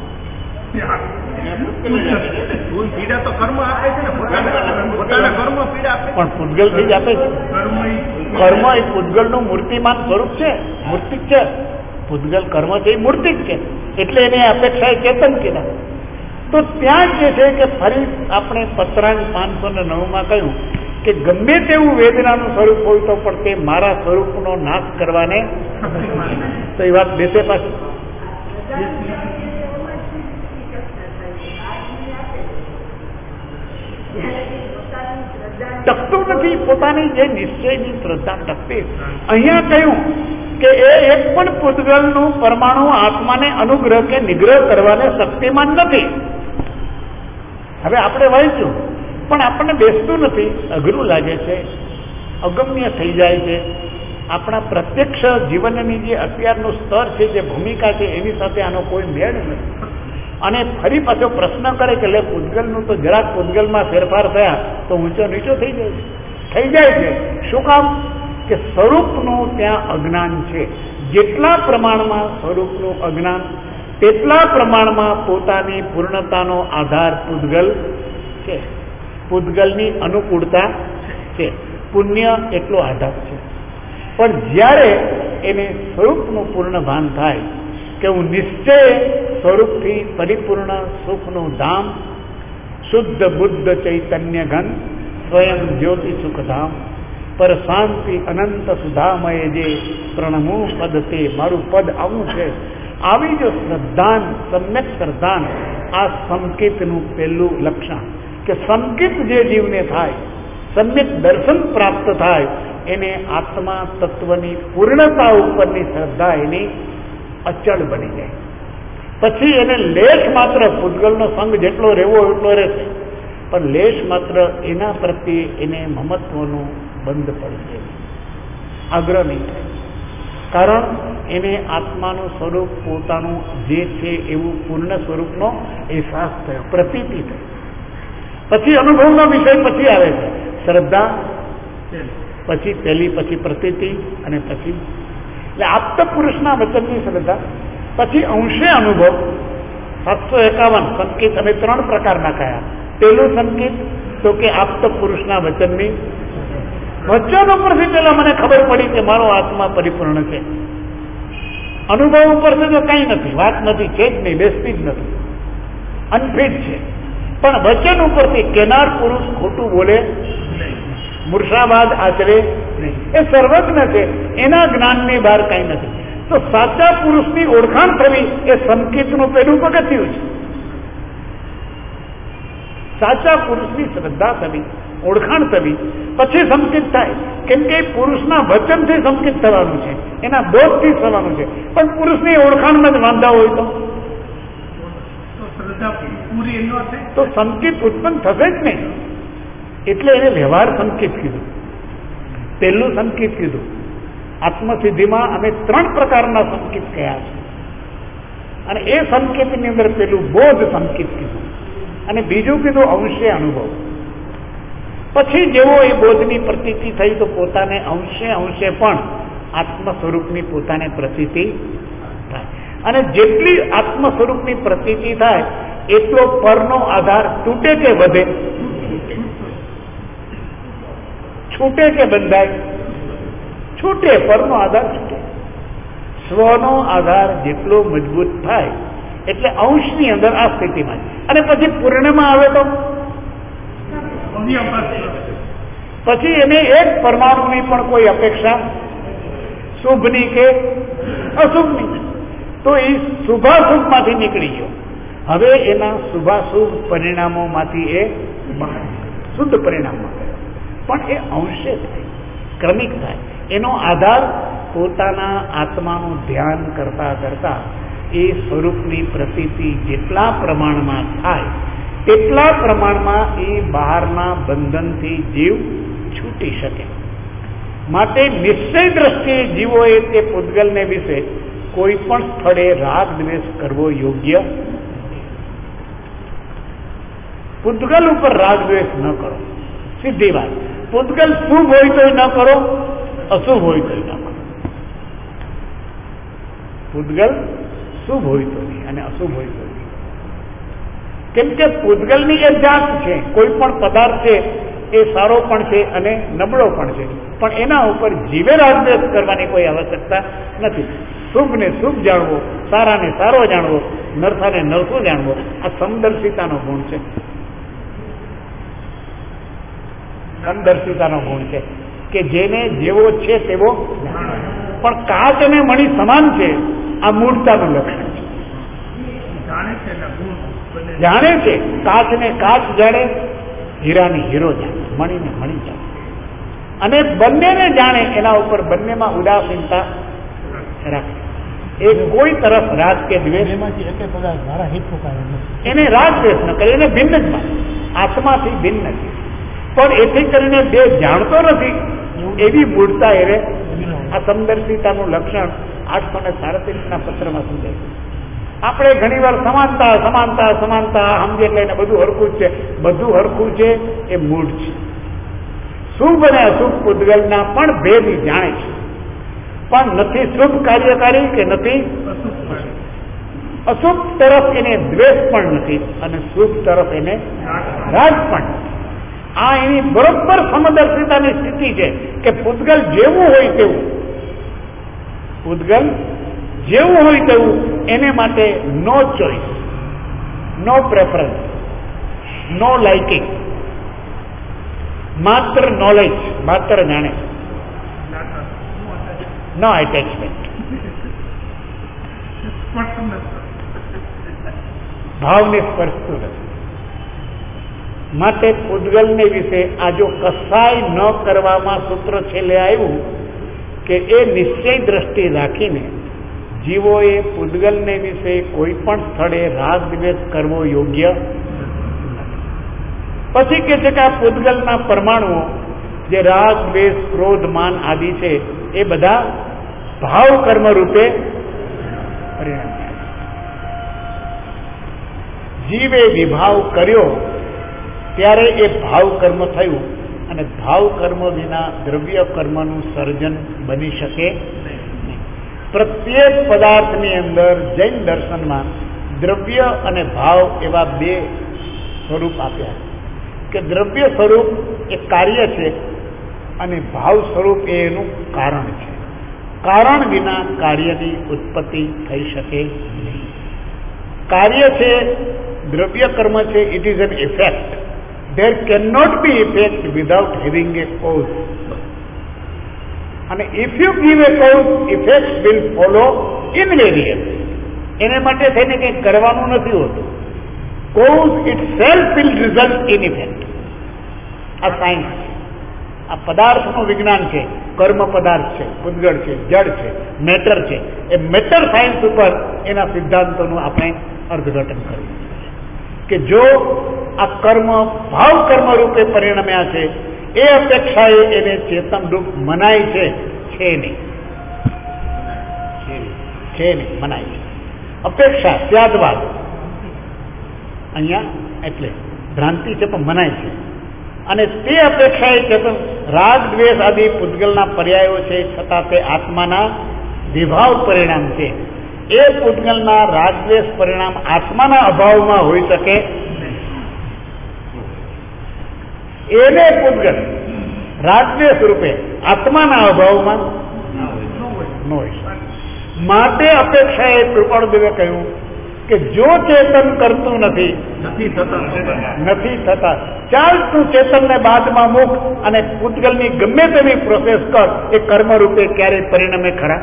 Speaker 1: પણ પૂતગલ થી જ આપે છે. કર્મ એ પૂતગલનું મૂર્તિમાન સ્વરૂપ છે, મૂર્તિક છે. પૂતગલ કર્મ છે એ મૂર્તિક છે, એટલે એની અપેક્ષા એ ચેતન કીધા. તો ત્યાં જે છે કે ફરી આપણે પત્રાંગ પાંચસો ને નવ માં કહ્યું કે ગમે તેવું વેદનાનું સ્વરૂપ હોય તો પણ તે મારા સ્વરૂપનો નાશ કરવાને, તો એ વાત બેસે પાછી.
Speaker 5: પોતાની શ્રદ્ધાને
Speaker 1: ટકતું નથી. પોતાની જે નિશ્ચયની શ્રદ્ધા ટકતી. અહીંયા કહ્યું કે એ એક પણ પૂતગલનું પરમાણુ આત્માને અનુગ્રહ કે નિગ્રહ કરવાને શક્તિમાન નથી. હવે આપણે વાંચ્યું પણ આપણને બેસતું નથી, અઘરું લાગે છે, અગમ્ય થઈ જાય છે. આપણા પ્રત્યક્ષ જીવનની જે અત્યારનું સ્તર છે, જે ભૂમિકા છે, એની સાથે આનો કોઈ મેળ નથી. અને ફરી પાછો પ્રશ્ન કરે કે લે પૂતગલનું તો જરાક પૂતગલમાં ફેરફાર થયા તો ઊંચો નીચો થઈ જાય છે થઈ જાય છે શું કામ? કે સ્વરૂપનું ત્યાં અજ્ઞાન છે. જેટલા પ્રમાણમાં સ્વરૂપનું અજ્ઞાન તેટલા પ્રમાણમાં પોતાની પૂર્ણતાનો આધાર પૂતગલ છે. પૂતગલની અનુકૂળતા છે. પુણ્ય એટલો આધાર છે. પણ જ્યારે એને સ્વરૂપનું પૂર્ણ ભાન થાય કે હું નિશ્ચય સ્વરૂપથી પરિપૂર્ણ સુખનું ધામ, શુદ્ધ બુદ્ધ ચૈતન્ય ઘન સ્વયં જ્યોતિ સુખધામ, પર શાંતિ અનંત સુધામય જે પ્રણમું પદ તે મારું પદ આવું છે. આવી જો શ્રદ્ધાન, સમ્યક શ્રદ્ધાન, આ સંકેતનું પહેલું લક્ષણ કે સંકેત જે જીવને થાય, સમ્યક દર્શન પ્રાપ્ત થાય, એને આત્મા તત્વની પૂર્ણતા ઉપરની શ્રદ્ધા એની અચળ બની જાય. પછી એને લેશ માત્ર પૂતગલનો સંગ જેટલો રહેવો એટલો રહેશે, પણ લેશ માત્ર એના પ્રત્યે એને મમત્વનું બંધ પડશે, આગ્રહ નહીં થાય. કારણ એને આત્માનું સ્વરૂપ પોતાનું જે છે એવું પૂર્ણ સ્વરૂપનો અહેસાસ થયો, પ્રતીતિ થઈ. પછી અનુભવનો વિષય પછી આવે છે શ્રદ્ધા, પછી પહેલી, પછી પ્રતીતિ અને પછી એટલે આપત પુરુષના વચનની શ્રદ્ધા, પછી અંશે અનુભવ. સાતસો એકાવન સંકેત અમે ત્રણ પ્રકારના કયા. પહેલું સંકેત તો કે આપત પુરુષના વચનની, વચન ઉપરથી પેલા મને ખબર પડી કે મારો આત્મા પરિપૂર્ણ છે. અનુભવ ઉપરથી તો કઈ નથી, વાત નથી, છે જ નહીં, બેસતી જ નથી, અનફિટ છે. પણ વચન ઉપરથી કેનાર પુરુષ ખોટું બોલે, મૂર્છાવાદ આચરે નહીં, એ સર્વજ્ઞ છે, એના જ્ઞાનની બહાર કઈ નથી. તો સાચા પુરુષની ઓળખાણ થવી એ સંકેતનું પહેલું પગથિયું છે. સાચા પુરુષની શ્રદ્ધા થવી, ઓળખાણ થવી, પછી સંકેત થાય. કેમ કે પુરુષના વચનથી સંકેત થવાનું છે, એના બોધથી થવાનું છે. પણ પુરુષની ઓળખાણમાં જ વાંધા હોય તો તો સંકેત ઉત્પન્ન થશે જ નહીં. એટલે એને વ્યવહાર સંકેત કીધું. પહેલું સંકેત કીધું. આત્મસિદ્ધિમાં અમે ત્રણ પ્રકારના સંકેત કયા છે, અને એ સંકેતની અંદર પેલું બોધ સંકેત કીધું, અને બીજું કીધું અંશે અનુભવ. પછી જેવો એ બોધની પ્રતીતિ થઈ તો પોતાને અંશે અંશે પણ આત્મ સ્વરૂપની પોતાને પ્રતીતિ થાય. અને જેટલી આત્મ સ્વરૂપની પ્રતીતિ થાય એટલો પરનો આધાર તૂટે કે વધે, છૂટે કે બંધાય, છૂટે, પરનો આધાર છૂટે. સ્વનો આધાર જેટલો મજબૂત થાય એટલે અંશની અંદર આ સ્થિતિમાં. અને પછી પૂર્ણમાં આવે તો પછી એને એક પરમાણુની પણ કોઈ અપેક્ષા શુભની કે અશુભની. તો એ શુભાશુભમાંથી નીકળી ગયો. હવે એના શુભાશુભ પરિણામોમાંથી એ શુદ્ધ પરિણામમાં ગયો. પણ એ અંશે થાય, ક્રમિક થાય. એનો આધાર પોતાના આત્માનું ધ્યાન કરતા કરતા એ સ્વરૂપની પ્રતીતિ જેટલા પ્રમાણમાં થાય તેટલા પ્રમાણમાં એ બહારના બંધનથી જીવ છૂટી શકે. માટે નિશ્ચય દ્રષ્ટિએ જીવોએ તે પૂતગલને વિશે કોઈ પણ સ્થળે રાગ દ્વેષ કરવો યોગ્ય. પૂતગલ ઉપર રાગ દ્વેષ ન કરો, સીધી વાત. પૂતગલ શુભ હોય તો ન કરો, અશુભ હોય તો ન કરો. પૂતગલ શુભ હોય તો નહીં અને અશુભ હોય તો નહીં. કેમ કે પૂતગલની એ જાત છે. કોઈ પણ પદાર્થ છે એ સારો પણ છે અને નબળો પણ છે, પણ એના ઉપર જીવે રાગદ્વેષ કરવાની કોઈ આવશ્યકતા નથી. શુભને શુભ જાણવો, સારાને સારો જાણવો, નરસાને નરસો જાણવો, આ સમદર્શિતાનો ગુણ છે. સમદર્શિતાનો ગુણ છે કે જેને જેવો છે તેવો. પણ કાચ અને મણી સમાન છે, આ મૂળતાનું લક્ષણ છે. જાણે છે, કાચ ને કાચ જાણે, હીરાની હીરો જાણે. મણીને મણી જાણે, અને બંનેને જાણે એના ઉપર બંનેમાં ઉદાસીનતા રાખે. એ કોઈ તરફ રાગ કે દ્વેષ
Speaker 4: એમાંથી એક પદાર્થ મારા હેતુ કારણ
Speaker 1: એને રાગ દ્વેષ ન કરે, એને ભિન્ન જ માને, આત્માથી ભિન્ન નથી. પણ એથી કરીને બે જાણતો નથી એવી મૂળતા એને આ સમદર્શિતાનું લક્ષણ આઠસો ને સાડત્રીસ ના પત્રમાં સમજાય છે. આપણે ઘણી વાર સમાનતા સમાનતા સમાનતા સમજે એટલે એને બધું હરખું જ છે. બધું હરખું છે એ મૂળ છે. શુભ અને અશુભ પૂતગલના પણ ભેદ જાણે છે, પણ નથી શુભ કાર્યકારી કે નથી અશુભ તરફ એને દ્વેષ પણ નથી અને શુભ તરફ એને રાગ પણ નથી. આ એની બરોબર સમદર્શિતાની સ્થિતિ છે કે પૂતગલ જેવું હોય તેવું, પૂતગલ જેવું હોય તેવું એને માટે no choice, no preference, no liking, માત્ર નોલેજ, માત્ર જાણે, નો એટેચમેન્ટ, ભાવને સ્પર્શતું નથી. માટે પૂતગલને વિશે આ જો કસાય ન કરવામાં સૂત્ર છેલ્લે આવ્યું કે એ નિશ્ચય દ્રષ્ટિ રાખીને જીવોએ પૂતગલને વિશે કોઈ પણ સ્થળે રાગ દ્વેષ કરવો યોગ્ય નથી. પછી કે છે કે આ પૂતગલના પરમાણુઓ જે રાગ દ્વેષ ક્રોધ માન આદિ છે એ બધા ભાવ કર્મ રૂપે પરિણમ્યા. જીવે વિભાવ કર્યો ત્યારે એ ભાવ કર્મ થયું, અને ભાવ કર્મ વિના દ્રવ્ય કર્મનું સર્જન બની શકે નહીં. પ્રત્યેક પદાર્થની અંદર જૈન દર્શનમાં દ્રવ્ય અને ભાવ એવા બે સ્વરૂપ આપ્યા કે દ્રવ્ય સ્વરૂપ એ કાર્ય છે અને ભાવ સ્વરૂપ એ એનું કારણ છે. કારણ વિના કાર્યની ઉત્પત્તિ થઈ શકે નહીં. કાર્ય છે, દ્રવ્ય કર્મ છે, it is an effect. There cannot be effect without having a cause. And if you give a cause, effect will follow invariably. એને માટે થઈને કંઈક કરવાનું નથી હોતું. Cause itself will result in effect. આ સાયન્સ છે, આ પદાર્થનું વિજ્ઞાન છે. કર્મ પદાર્થ છે, પૂતગળ છે, જડ છે, મેટર છે. એ મેટર સાયન્સ ઉપર એના સિદ્ધાંતોનું આપણે અર્થઘટન કર્યું કે જો આ કર્મ ભાવ કર્મ રૂપે પરિણમ્યા છે એ અપેક્ષાએ એને ચેતન રૂપ મનાય છે છે નહીં છે નહીં મનાય છે. અપેક્ષા ત્યાગવાદ અહીંયા એટલે ભ્રાંતિ છે પણ મનાય છે. અને તે અપેક્ષાએ ચેતન રાગ દ્વેષ આદિ પૂતગલના પર્યાયો છે, છતાં તે આત્માના વિભાવ પરિણામ છે. એ પૂતગલના રાગ દ્વેષ પરિણામ આત્માના અભાવમાં હોઈ શકે. એને પૂતગલ રાગદ્વેષ રૂપે આત્માના અભાવમાં ન હોય. માટે અપેક્ષાએ કૃપાળુદેવે કહ્યું કે જો ચેતન કરતું નથી નથી થતા, ચાલ તું ચેતનને બાદમાં મૂક અને પૂતગલની ગમે તેવી પ્રોસેસ કર, એ કર્મ રૂપે ક્યારેય પરિણમે ખરા?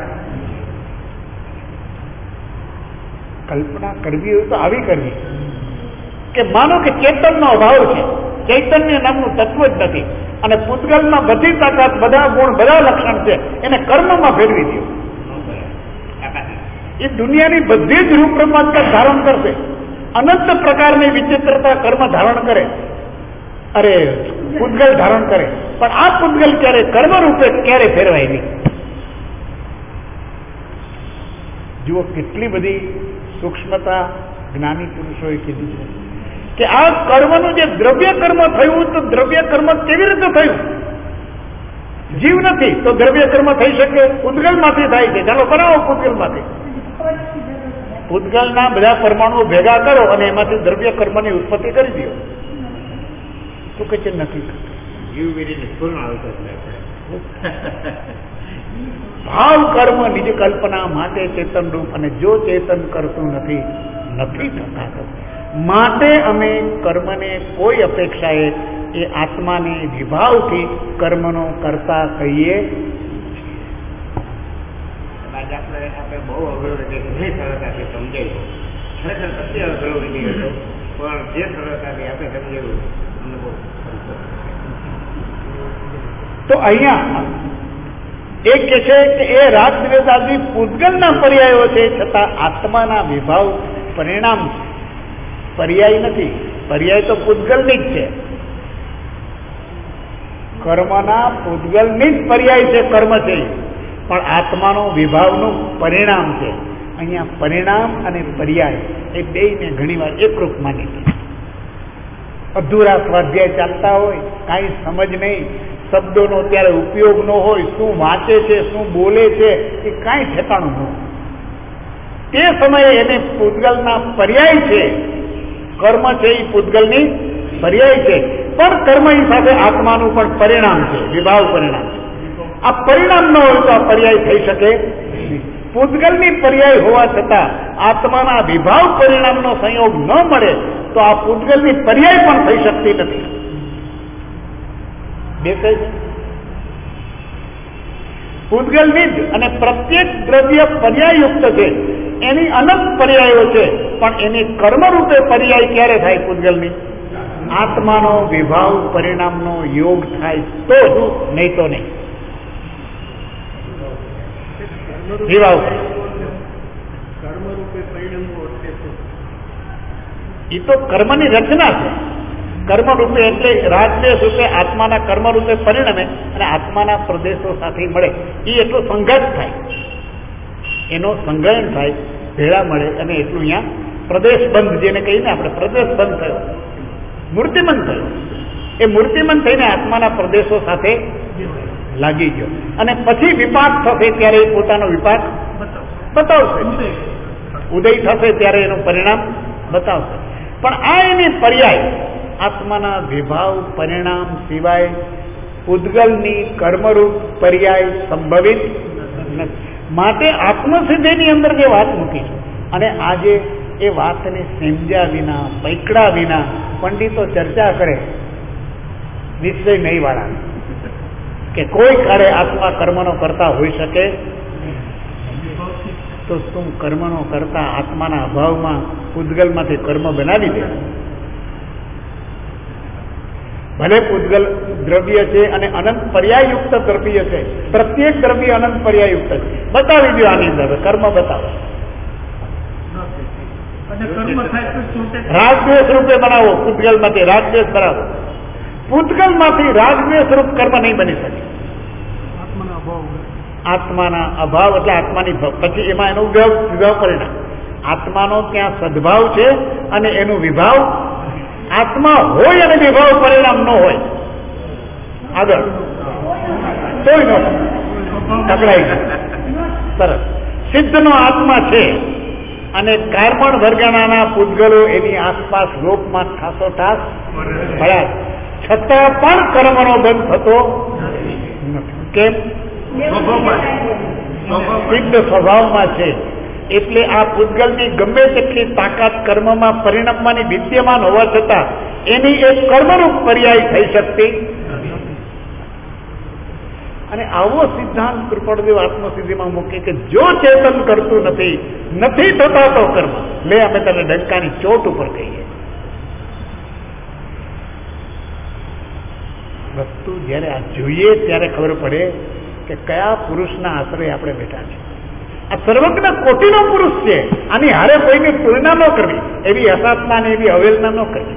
Speaker 1: કલ્પના કરવી હોય તો આવી કરવી કે માનો કે ચેતનનો અભાવ છે, ચૈતન્ય નામનું તત્વ જ નથી, અને પૂતગલમાં બધી તાકાત, બધા ગુણ, બધા લક્ષણ છે, એને કર્મમાં ફેરવી દો. એ દુનિયાની બધી જ રૂપ રમતકાર ધારણ કરશે, અનંત પ્રકારની વિચિત્રતા કર્મ ધારણ કરે, અરે પૂતગલ ધારણ કરે, પણ આ પૂતગલ ક્યારે કર્મ રૂપે ક્યારે ફેરવાય નહીં. જુઓ કેટલી બધી સૂક્ષ્મતા જ્ઞાની પુરુષોએ કીધી છે કે આ કર્મનું જે દ્રવ્ય કર્મ થયું, તો દ્રવ્ય કર્મ કેવી રીતે થયું? જીવ નથી તો દ્રવ્ય કર્મ થઈ શકે? પૂતગલ માંથી થાય છે. ચાલો બનાવો પૂતગલ માંથી. પૂતગલના બધા પરમાણુઓ ભેગા કરો અને એમાંથી દ્રવ્ય કર્મની ઉત્પત્તિ કરી દો. શું કે છે? નથી ભાવ કર્મ નિજ કલ્પના માટે ચેતન રૂપ, અને જો ચેતન કરતું નથી નથી થતા. માટે અમે કર્મને કોઈ અપેક્ષાએ એ આત્માને વિભાવથી કર્મનો કરતા કહીએ.
Speaker 2: આપણે આપણે બહુ અઘરો રીતે ઘણી સરળતાથી સમજાયું, ખરેખર અતિ અઘરો વિધિ હતો, પણ જે સરળતાથી આપણે સમજાયું અમને બહુ
Speaker 1: તો અહીંયા એ કહે છે કે એ રાગ દ્વેષ આદિ પૂતગલના પર્યાયો છે, છતાં આત્માના વિભાવ પરિણામ પર્યાય નથી. પર્યાય તો પૂતગલની જ છે, કર્મના પૂતગલની જ પર્યાય છે કર્મ છે, પણ આત્માનો વિભાવનું પરિણામ છે. અહીંયા પરિણામ અને પર્યાય એ બેયને ઘણીવાર એકરૂપ માની છે. અધૂરા સ્વાધ્યાય ચાલતા હોય, કાંઈ સમજ નહીં, શબ્દોનો ત્યારે ઉપયોગ ન હોય, શું વાંચે છે શું બોલે છે એ કાંઈ ઠેકાણું ન હોય, તે સમયે એને પૂતગલના પર્યાય છે. કર્મ છે એ પૂતગલની પર્યાય છે, પણ કર્મ એ સાથે આત્માનું પણ પરિણામ છે, વિભાવ પરિણામ છે. આ પરિણામ ન હોય તો આ પર્યાય થઈ શકે નહીં. પૂતગલની પર્યાય હોવા છતાં આત્માના વિભાવ પરિણામનો સંયોગ ન મળે તો આ પૂતગલની પર્યાય પણ થઈ શકતી નથી. દેખાય છે? પૂતગલની જ અને પ્રત્યેક દ્રવ્ય પર્યાયયુક્ત છે, એની અનંત પર્યાયો છે, પણ એની કર્મરૂપે પર્યાય ક્યારે થાય? પૂતગલની આત્માનો વિભાવ પરિણામનો યોગ થાય તો જ, નહીં તો નહીં. વિભાવ એ તો કર્મની રચના છે. કર્મ રૂપે એટલે રાગદ્વેષ રૂપે આત્માના કર્મ રૂપે પરિણમે અને આત્માના પ્રદેશો સાથે મળે, એ એટલો સંઘર્ષ થાય, એનો સંગ્રહણ થાય, ભેળા મળે, અને એટલું અહીંયા પ્રદેશ બંધ જેને કહીને આપણે, પ્રદેશ બંધ થયો, મૂર્તિમંત થયો. એ મૂર્તિમંત થઈને આત્માના પ્રદેશો સાથે લાગી ગયો, અને પછી વિપાક થશે ત્યારે એ પોતાનો વિપાક બતાવશે, ઉદય થશે ત્યારે એનું પરિણામ બતાવશે. પણ આ એની પર્યાય આત્માના વિભાવ પરિણામ સિવાય પૂતગલની કર્મરૂપ પર્યાય સંભવિત નથી. માટે આત્મસિદ્ધિની અંદર જે વાત મૂકી છે, અને આજે એ વાતને સમજ્યા વિના, પૈકડા વિના પંડિતો ચર્ચા કરે નિશ્ચય નહીં વાળા કે કોઈ કાળે આત્મા કર્મનો કરતા હોઈ શકે, તો શું કર્મનો કરતા આત્માના અભાવમાં પૂતગલમાંથી કર્મ બનાવી દે? ભલે પૂતગલ દ્રવ્ય છે અને અનંત પર્યાયયુક્ત દ્રવ્ય છે, પ્રત્યેક દ્રવ્ય અનંત પર્યાયયુક્ત છે, બતાવી દો આની અંદર કર્મ બતાવો, રાગદ્વેષ રૂપે બનાવો, પૂતગલ માંથી રાગદ્વેષ બનાવો. પૂતગલ માંથી રાગદ્વેષ રૂપ કર્મ નહીં બની શકે. આત્માના અભાવ એટલે આત્માની પછી એમાં એનું વિભાવ પરિણામ. આત્માનો ત્યાં સદભાવ છે અને એનું વિભાવ, આત્મા હોય અને વિભાવ પરિણામ ન હોય, આગળ તોય ન પકડાઈ ગયું. સરસ. સિદ્ધનો આત્મા છે અને કાર્બન વર્ગણાના પૂતગલો એની આસપાસ લોકમાં ઠાસો ઠાસ ભળ્યા, છતાં પણ કર્મનો બંધ થતો નથી. કેમ? સિદ્ધ સ્વભાવમાં છે. એટલે આ પૂતગલની ગમે તેટલી તાકાત કર્મમાં પરિણમવાની વિદ્યમાન હોવા છતાં એની એક કર્મરૂપ પર્યાય થઈ શકતી. અને આવો સિદ્ધાંત કૃપાળદેવ આત્મસિદ્ધિમાં મૂકે કે જો ચેતન કરતું નથી, નથી થતા તો કર્મ લે, અમે તને ડંકાની ચોટ ઉપર કહીએ. વસ્તુ જયારે આ જોઈએ ત્યારે ખબર પડે કે કયા પુરુષના આશ્રય આપણે બેઠા છે. આ સર્વજ્ઞ કોટીનો પુરુષ છે, આની હારે કોઈની તુલના ન કરવી, એવી અસાધના ને એવી અવેલના ન કરવી.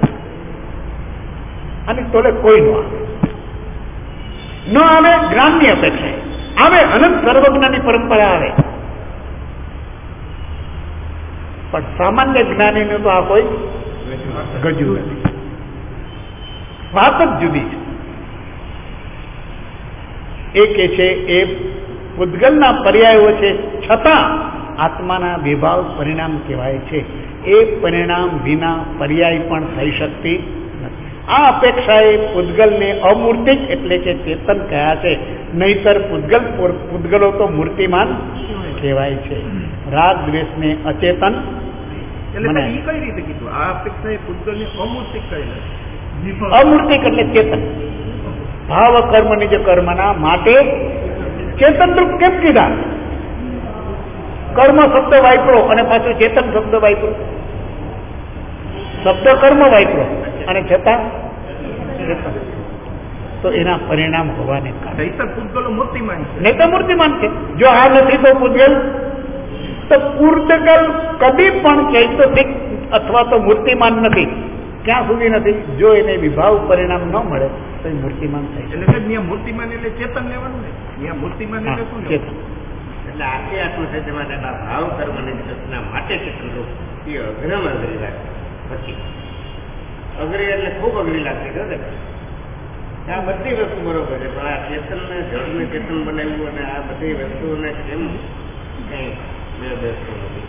Speaker 1: આની તોલે કોઈ ન આવે, ન આવે જ્ઞાનની અપેક્ષા આવે, અનંત સર્વજ્ઞની પરંપરા આવે, પણ સામાન્ય જ્ઞાનીનું તો આ કોઈ ગજુ નથી. વાત જ જુદી છે. એ કે છે એ પૂતગલના પર્યાયો છે, છતાં આત્માના વિભાવ પરિણામ કહેવાય છે. એ પરિણામ વિના પર્યાય પણ થઈ શકતી નથી. આ અપેક્ષાએ પૂતગલને અમૂર્તિક એટલે કે ચેતન કહ્યા છે, નહીતર પૂતગલ પૂતગલો તો મૂર્તિમાન કહેવાય છે. રાગ દ્વેષને અચેતન. અમૂર્તિક એટલે ચેતન, ભાવ કર્મ નિજ કર્મના માટે ચેતનરૂપ કેમ કીધા? કર્મ શબ્દ વાપરો અને પાછું ચેતન શબ્દ વાપરો, શબ્દ કર્મ વાપરો અને છતાં ચેતન. તો એના પરિણામ હોવાને કારણે
Speaker 3: ચૈતન પૂતગલો મૂર્તિમાન છે.
Speaker 1: નહીં તો મૂર્તિમાન છે. જો આ નથી તો પૂતગલ તો પૂતગલ કદી પણ ચૈતસિક અથવા તો મૂર્તિમાન નથી. ક્યાં સુધી નથી? જો એને વિભાવ પરિણામ ન મળે તો એ મૂર્તિમાન થાય છે.
Speaker 3: એટલે કે ત્યાં મૂર્તિમાન એટલે ચેતન લેવાનું ને, ત્યાં મૂર્તિમાન એટલે શું
Speaker 1: ચેતન.
Speaker 2: એટલે આખી આત્મચૈતન્ય માટે ભાવ કર્મની રચના માટે ચેતન રૂપ એ અઘરમ અઘરી લાગશે. પછી અઘરી એટલે ખૂબ અઘરી લાગશે કે આ બધી વસ્તુ બરોબર છે, પણ આ ચેતનને જળને ચેતન બનાવ્યું અને આ બધી વસ્તુઓને કેમ કઈ બે બેસતું નથી.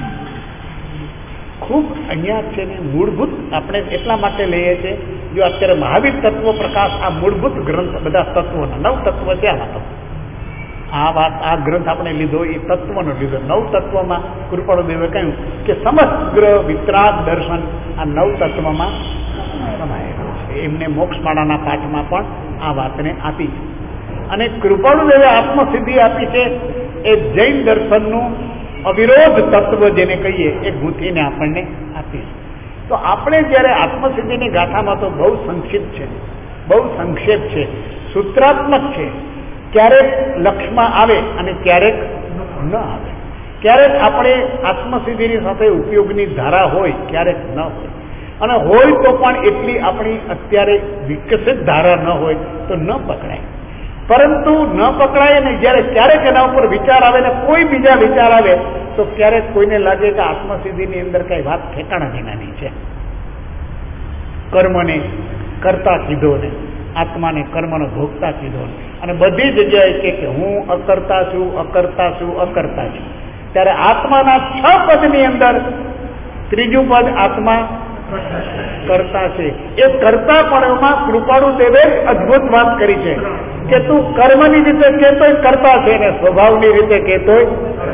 Speaker 1: ખૂબ અહીંયા છે ને મૂળભૂત આપણે એટલા માટે લઈએ છીએ. જો અત્યારે મહાવીર તત્વ પ્રકાશ આ મૂળભૂત ગ્રંથ બધા તત્વોના નવ તત્વ છે. આમાં તો આ વાત આ ગ્રંથ આપણે લીધો એ તત્વનો લીધો. નવ તત્વમાં કૃપાળુદેવે કહ્યું કે સમગ્ર વિતરાગ દર્શન આ નવ તત્વમાં સમાયેલું છે. એમને મોક્ષમાળાના પાઠમાં પણ આ વાતને આપી છે. અને કૃપાળુદેવે આત્મસિદ્ધિ આપી છે એ જૈન દર્શનનું અવિરોધ તત્વ જેને કહીએ એ ગૂંથીને આપણને આપી છે. તો આપણે જ્યારે આત્મસિદ્ધિની ગાથામાં તો બહુ સંક્ષિપ્ત છે, બહુ સંક્ષેપ છે, સૂત્રાત્મક છે. ક્યારેક લક્ષમાં આવે અને ક્યારેક ન આવે. ક્યારેક આપણે આત્મસિદ્ધિની સાથે ઉપયોગની ધારા હોય, ક્યારેક ન હોય. અને હોય તો પણ એટલી આપણી અત્યારે વિકસિત ધારા ન હોય તો ન પકડાય. પરંતુ ન પકડાય ને જ્યારે ક્યારેક એના ઉપર વિચાર આવે ને કોઈ બીજા વિચાર આવે તો ક્યારેક કોઈને લાગે કે આત્મસિદ્ધિની અંદર કઈ વાત ઠેકાણા વિનાની છે. કર્મને કરતા કીધો ને આત્માને કર્મનો ભોગતા કીધો ને અને બધી જગ્યાએ કે કે હું અકર્તા છું, અકર્તા છું, અકર્તા છું. ત્યારે આત્માના છ પદની અંદર ત્રીજું પદ આત્મા કરતા છે. એ કરતાપણમાં કૃપાળુદેવે અદભુત વાત કરી છે કે તું કર્મની રીતે કહેતોય કરતા છે ને સ્વભાવની રીતે કહેતોય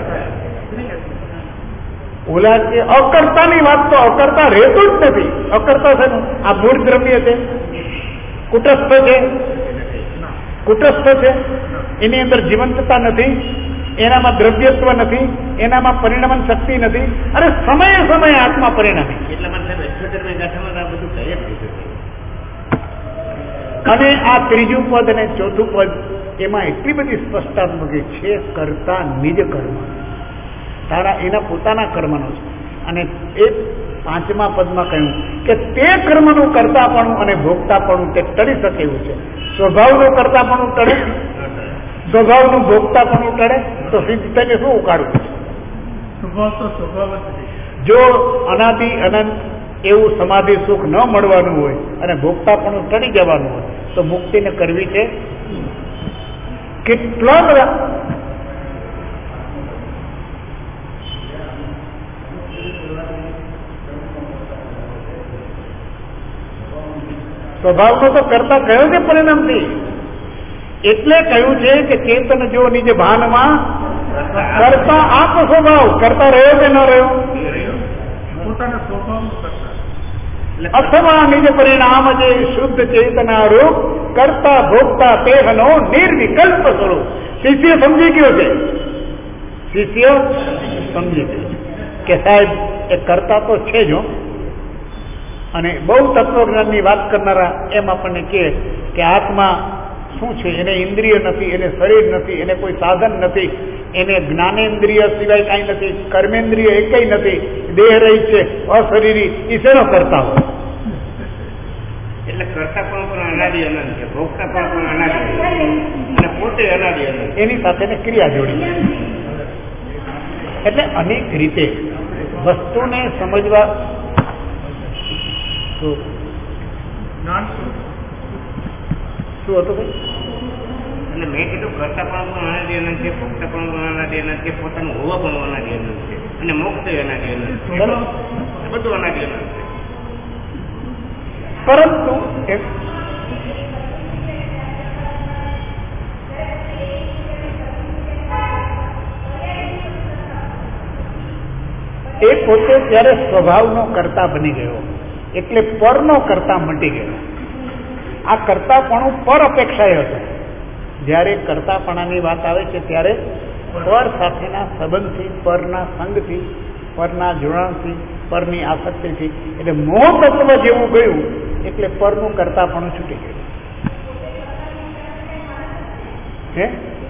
Speaker 1: ઓલા કે અકર્તાની વાત તો અકર્તા રહેતું જ નથી. અકર્તા છે આ મૂળ દ્રવ્ય છે, કુટસ્થ છે, કુટસ્થ છે, એની અંદર જીવંતતા નથી, એનામાં દ્રવ્યત્વ નથી, એનામાં પરિણામન શક્તિ નથી. અને સમયે સમયે આત્મા પરિણામે
Speaker 2: એટલા માટે ગાંઠામાં આ બધું કહી જ દીધું.
Speaker 1: અને આ ત્રીજું પદ અને ચોથું પદ એમાં એટલી બધી સ્પષ્ટતા છે કરતા નિજ કર્મ તારા એના પોતાના કર્મનો છે. અને એ પાંચમા પદમાં કહ્યું કે તે કર્મનું કરતાપણું અને ભોગતાપણું તે ટળી શકે એવું છે. સ્વભાવનું કરતાપણું ટળે, સ્વભાવનું ભોગતાપણું ટળે તો સિદ્ધ થઈને શું ઉકાળવું?
Speaker 3: સ્વભાવ તો સ્વભાવ જ છે.
Speaker 1: જો અનાદિ અનંત એવું સમાધિ સુખ ન મળવાનું હોય અને ભોગતાપણું ટળી જવાનું હોય તો મુક્તિને કરવી છે. કેટલા બધા સ્વભાવનો તો કરતા કયો છે પરિણામથી. એટલે કહ્યું છે કે ચેતન જો નિજ ભાનમાં કરતા આપ સ્વભાવ કરતા રહ્યો કે ન રહ્યો?
Speaker 3: પોતાના સ્વભાવનું કરતા.
Speaker 1: અથવા નિજ પરિણામ જે શુદ્ધ ચેતના રૂપ કરતા ભોગતા તેહનો નિર્વિકલ્પ સ્વરૂપ. શિષ્ય સમજી ગયો છે, શિષ્ય સમજી ગયો કે સાહેબ એ કરતા તો છે જ. અને બહુ તત્વજ્ઞાનની વાત કરનારા એમ આપણને કહે કે આત્મા શું છે? એને ઇન્દ્રિય નથી, એને શરીર નથી, એને કોઈ સાધન નથી, એને જ્ઞાનેન્દ્રિય સિવાય કાંઈ નથી, કર્મેન્દ્રિય એકઈ નથી, દેહ રહી છે, અશરીરી. એ શેનો કરતા હોય?
Speaker 2: એટલે કરતા પણ પણ અનાદિ અનંત છે, ભોગતા પણ પણ અનાદિ અને પોતે અનાદિ અનંત.
Speaker 1: એની સાથે ક્રિયા જોડી. એટલે અનેક રીતે વસ્તુને સમજવા શું હતું ભાઈ?
Speaker 2: એટલે મેં કીધું કરતા પણ પણ અનાદિ અનંત છે, ભોગતા પણ પણ અનાદિ અનંત છે, પોતાનું હોવા પણ અનાદિ અનંત છે અને મોક્ષ અનાદિ અનંત છે, બધું અનાદિ અનંત છે.
Speaker 1: પરંતુ એ પોતે ત્યારે સ્વભાવનો કરતા બની ગયો એટલે પરનો કરતા મટી ગયો. આ કરતાપણું પર અપેક્ષાએ હતું. જ્યારે કરતાપણાની વાત આવે છે ત્યારે પર સાથેના સંબંધથી, પરના સંગથી, પરના જોડાણથી, પરની આસક્તિથી એટલે મોહ તત્વ જેવું ગયું એટલે પરનું કરતાપણું છૂટી ગયું. હે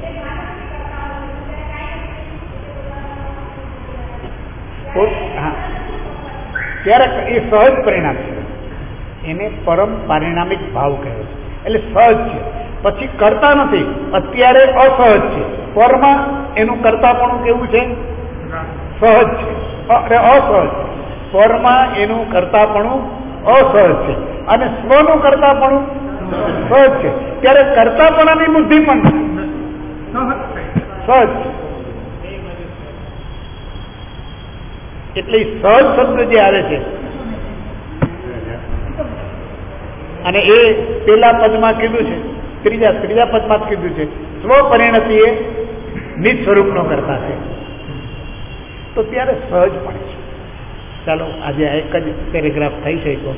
Speaker 1: હા ત્યારે એ સહજ પરિણામ છે, એને પરમ પારિણામિક ભાવ કહ્યો છે. એટલે સહજ છે, પછી કરતા નથી. અત્યારે અસહજ છે, પરમાં એનું કરતાપણું કેવું છે? સહજ છે અને અસહજ. પરમાં એનું કરતાપણું અસહજ છે અને સ્વનું કરતાપણું સહજ છે. ત્યારે કરતાપણાની બુદ્ધિ પણ સહજ છે. એટલે સહજ શબ્દ જે આવે છે અને એ પેલા પદમાં કીધું છે, ત્રીજા ત્રીજા પદમાં જ કીધું છે સ્વપરિણતિ એ નિજ સ્વરૂપનો કરતા છે. તો ત્યારે સહજ પણ છે. ચાલો આજે આ એક જ પેરેગ્રાફ થઈ શક્યો.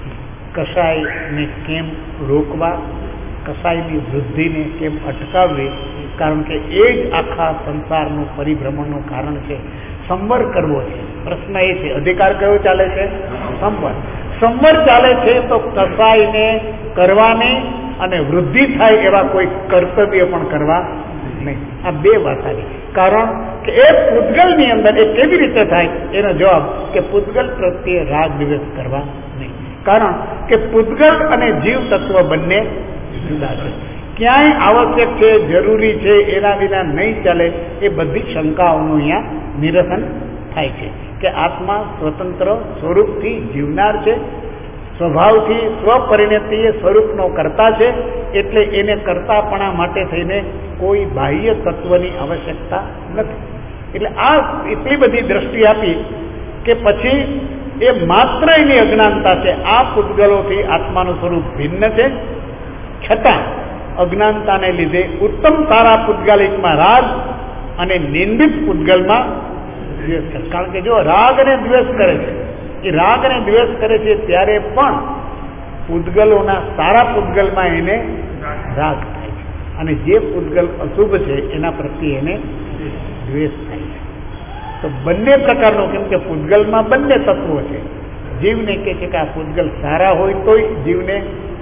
Speaker 1: કસાયને કેમ રોકવા, કસાયની વૃદ્ધિને કેમ અટકાવવી, કારણ કે એ જ આખા સંસારનું પરિભ્રમણનું કારણ છે. સંવર કરવો છે. પ્રશ્ન એ છે અધિકાર કયો ચાલે છે? સંવર. સંવર ચાલે છે તો કસાયને કરવાની અને વૃદ્ધિ થાય એવા કોઈ કર્તવ્ય પણ કરવા નહીં. આ બે વાત આવી. કારણ કે એ પૂતગલની અંદર એ કેવી રીતે થાય એનો જવાબ કે પૂતગલ પ્રત્યે રાગ દ્વેષ કરવા નહીં. કારણ કે પૂતગલ અને જીવ તત્વ બંને જુદા છે. ક્યાંય આવશ્યક છે, જરૂરી છે, એના વિના નહીં ચાલે. એ બધી શંકાઓનું અહીંયા નિરસન થાય છે કે આત્મા સ્વતંત્ર સ્વરૂપથી જીવનાર છે, સ્વભાવથી સ્વપરિણતિ એ સ્વરૂપનો કરતા છે. એટલે એને કરતાપણા માટે થઈને કોઈ બાહ્ય તત્વની આવશ્યકતા નથી. એટલે આ એટલી બધી દ્રષ્ટિ આપી કે પછી એ માત્ર એની અજ્ઞાનતા છે. આ પૂતગલોથી આત્માનું સ્વરૂપ ભિન્ન છે, છતાં અજ્ઞાનતાને લીધે ઉત્તમ સારા પૂતગાલિકમાં રાગ અને નિંદિત પૂતગલમાં દ્વેષ કરે. કારણ કે જો રાગ અને દ્વેષ કરે છે, એ રાગ અને દ્વેષ કરે છે ત્યારે પણ પૂતગલોના સારા પૂતગલમાં એને રાગ થાય છે અને જે પૂતગલ અશુભ છે એના પ્રત્યે એને દ્વેષ થાય છે. તો બંને પ્રકારનો, કેમ કે પૂતગલમાં બંને તત્વો છે. જીવને કહે છે કે આ પૂતગલ સારા હોય તોય જીવને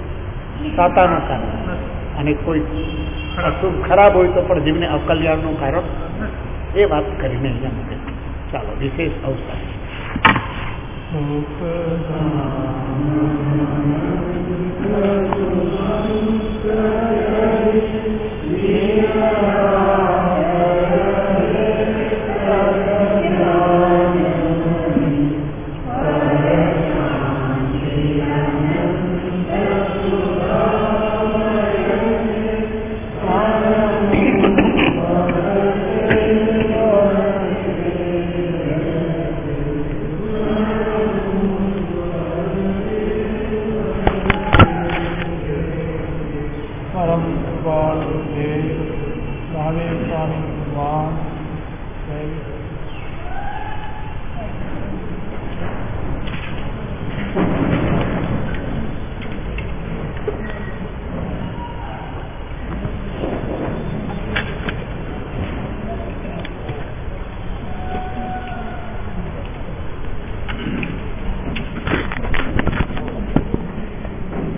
Speaker 1: સાતાનું કારણ, અને કોઈ અશુભ ખરાબ હોય તો પણ જીવને અકલ્યાણનું કારણ. એ વાત કરીને અહીંયા મૂકે. ચાલો વિશેષ અવસર
Speaker 4: Swami Bhagavan,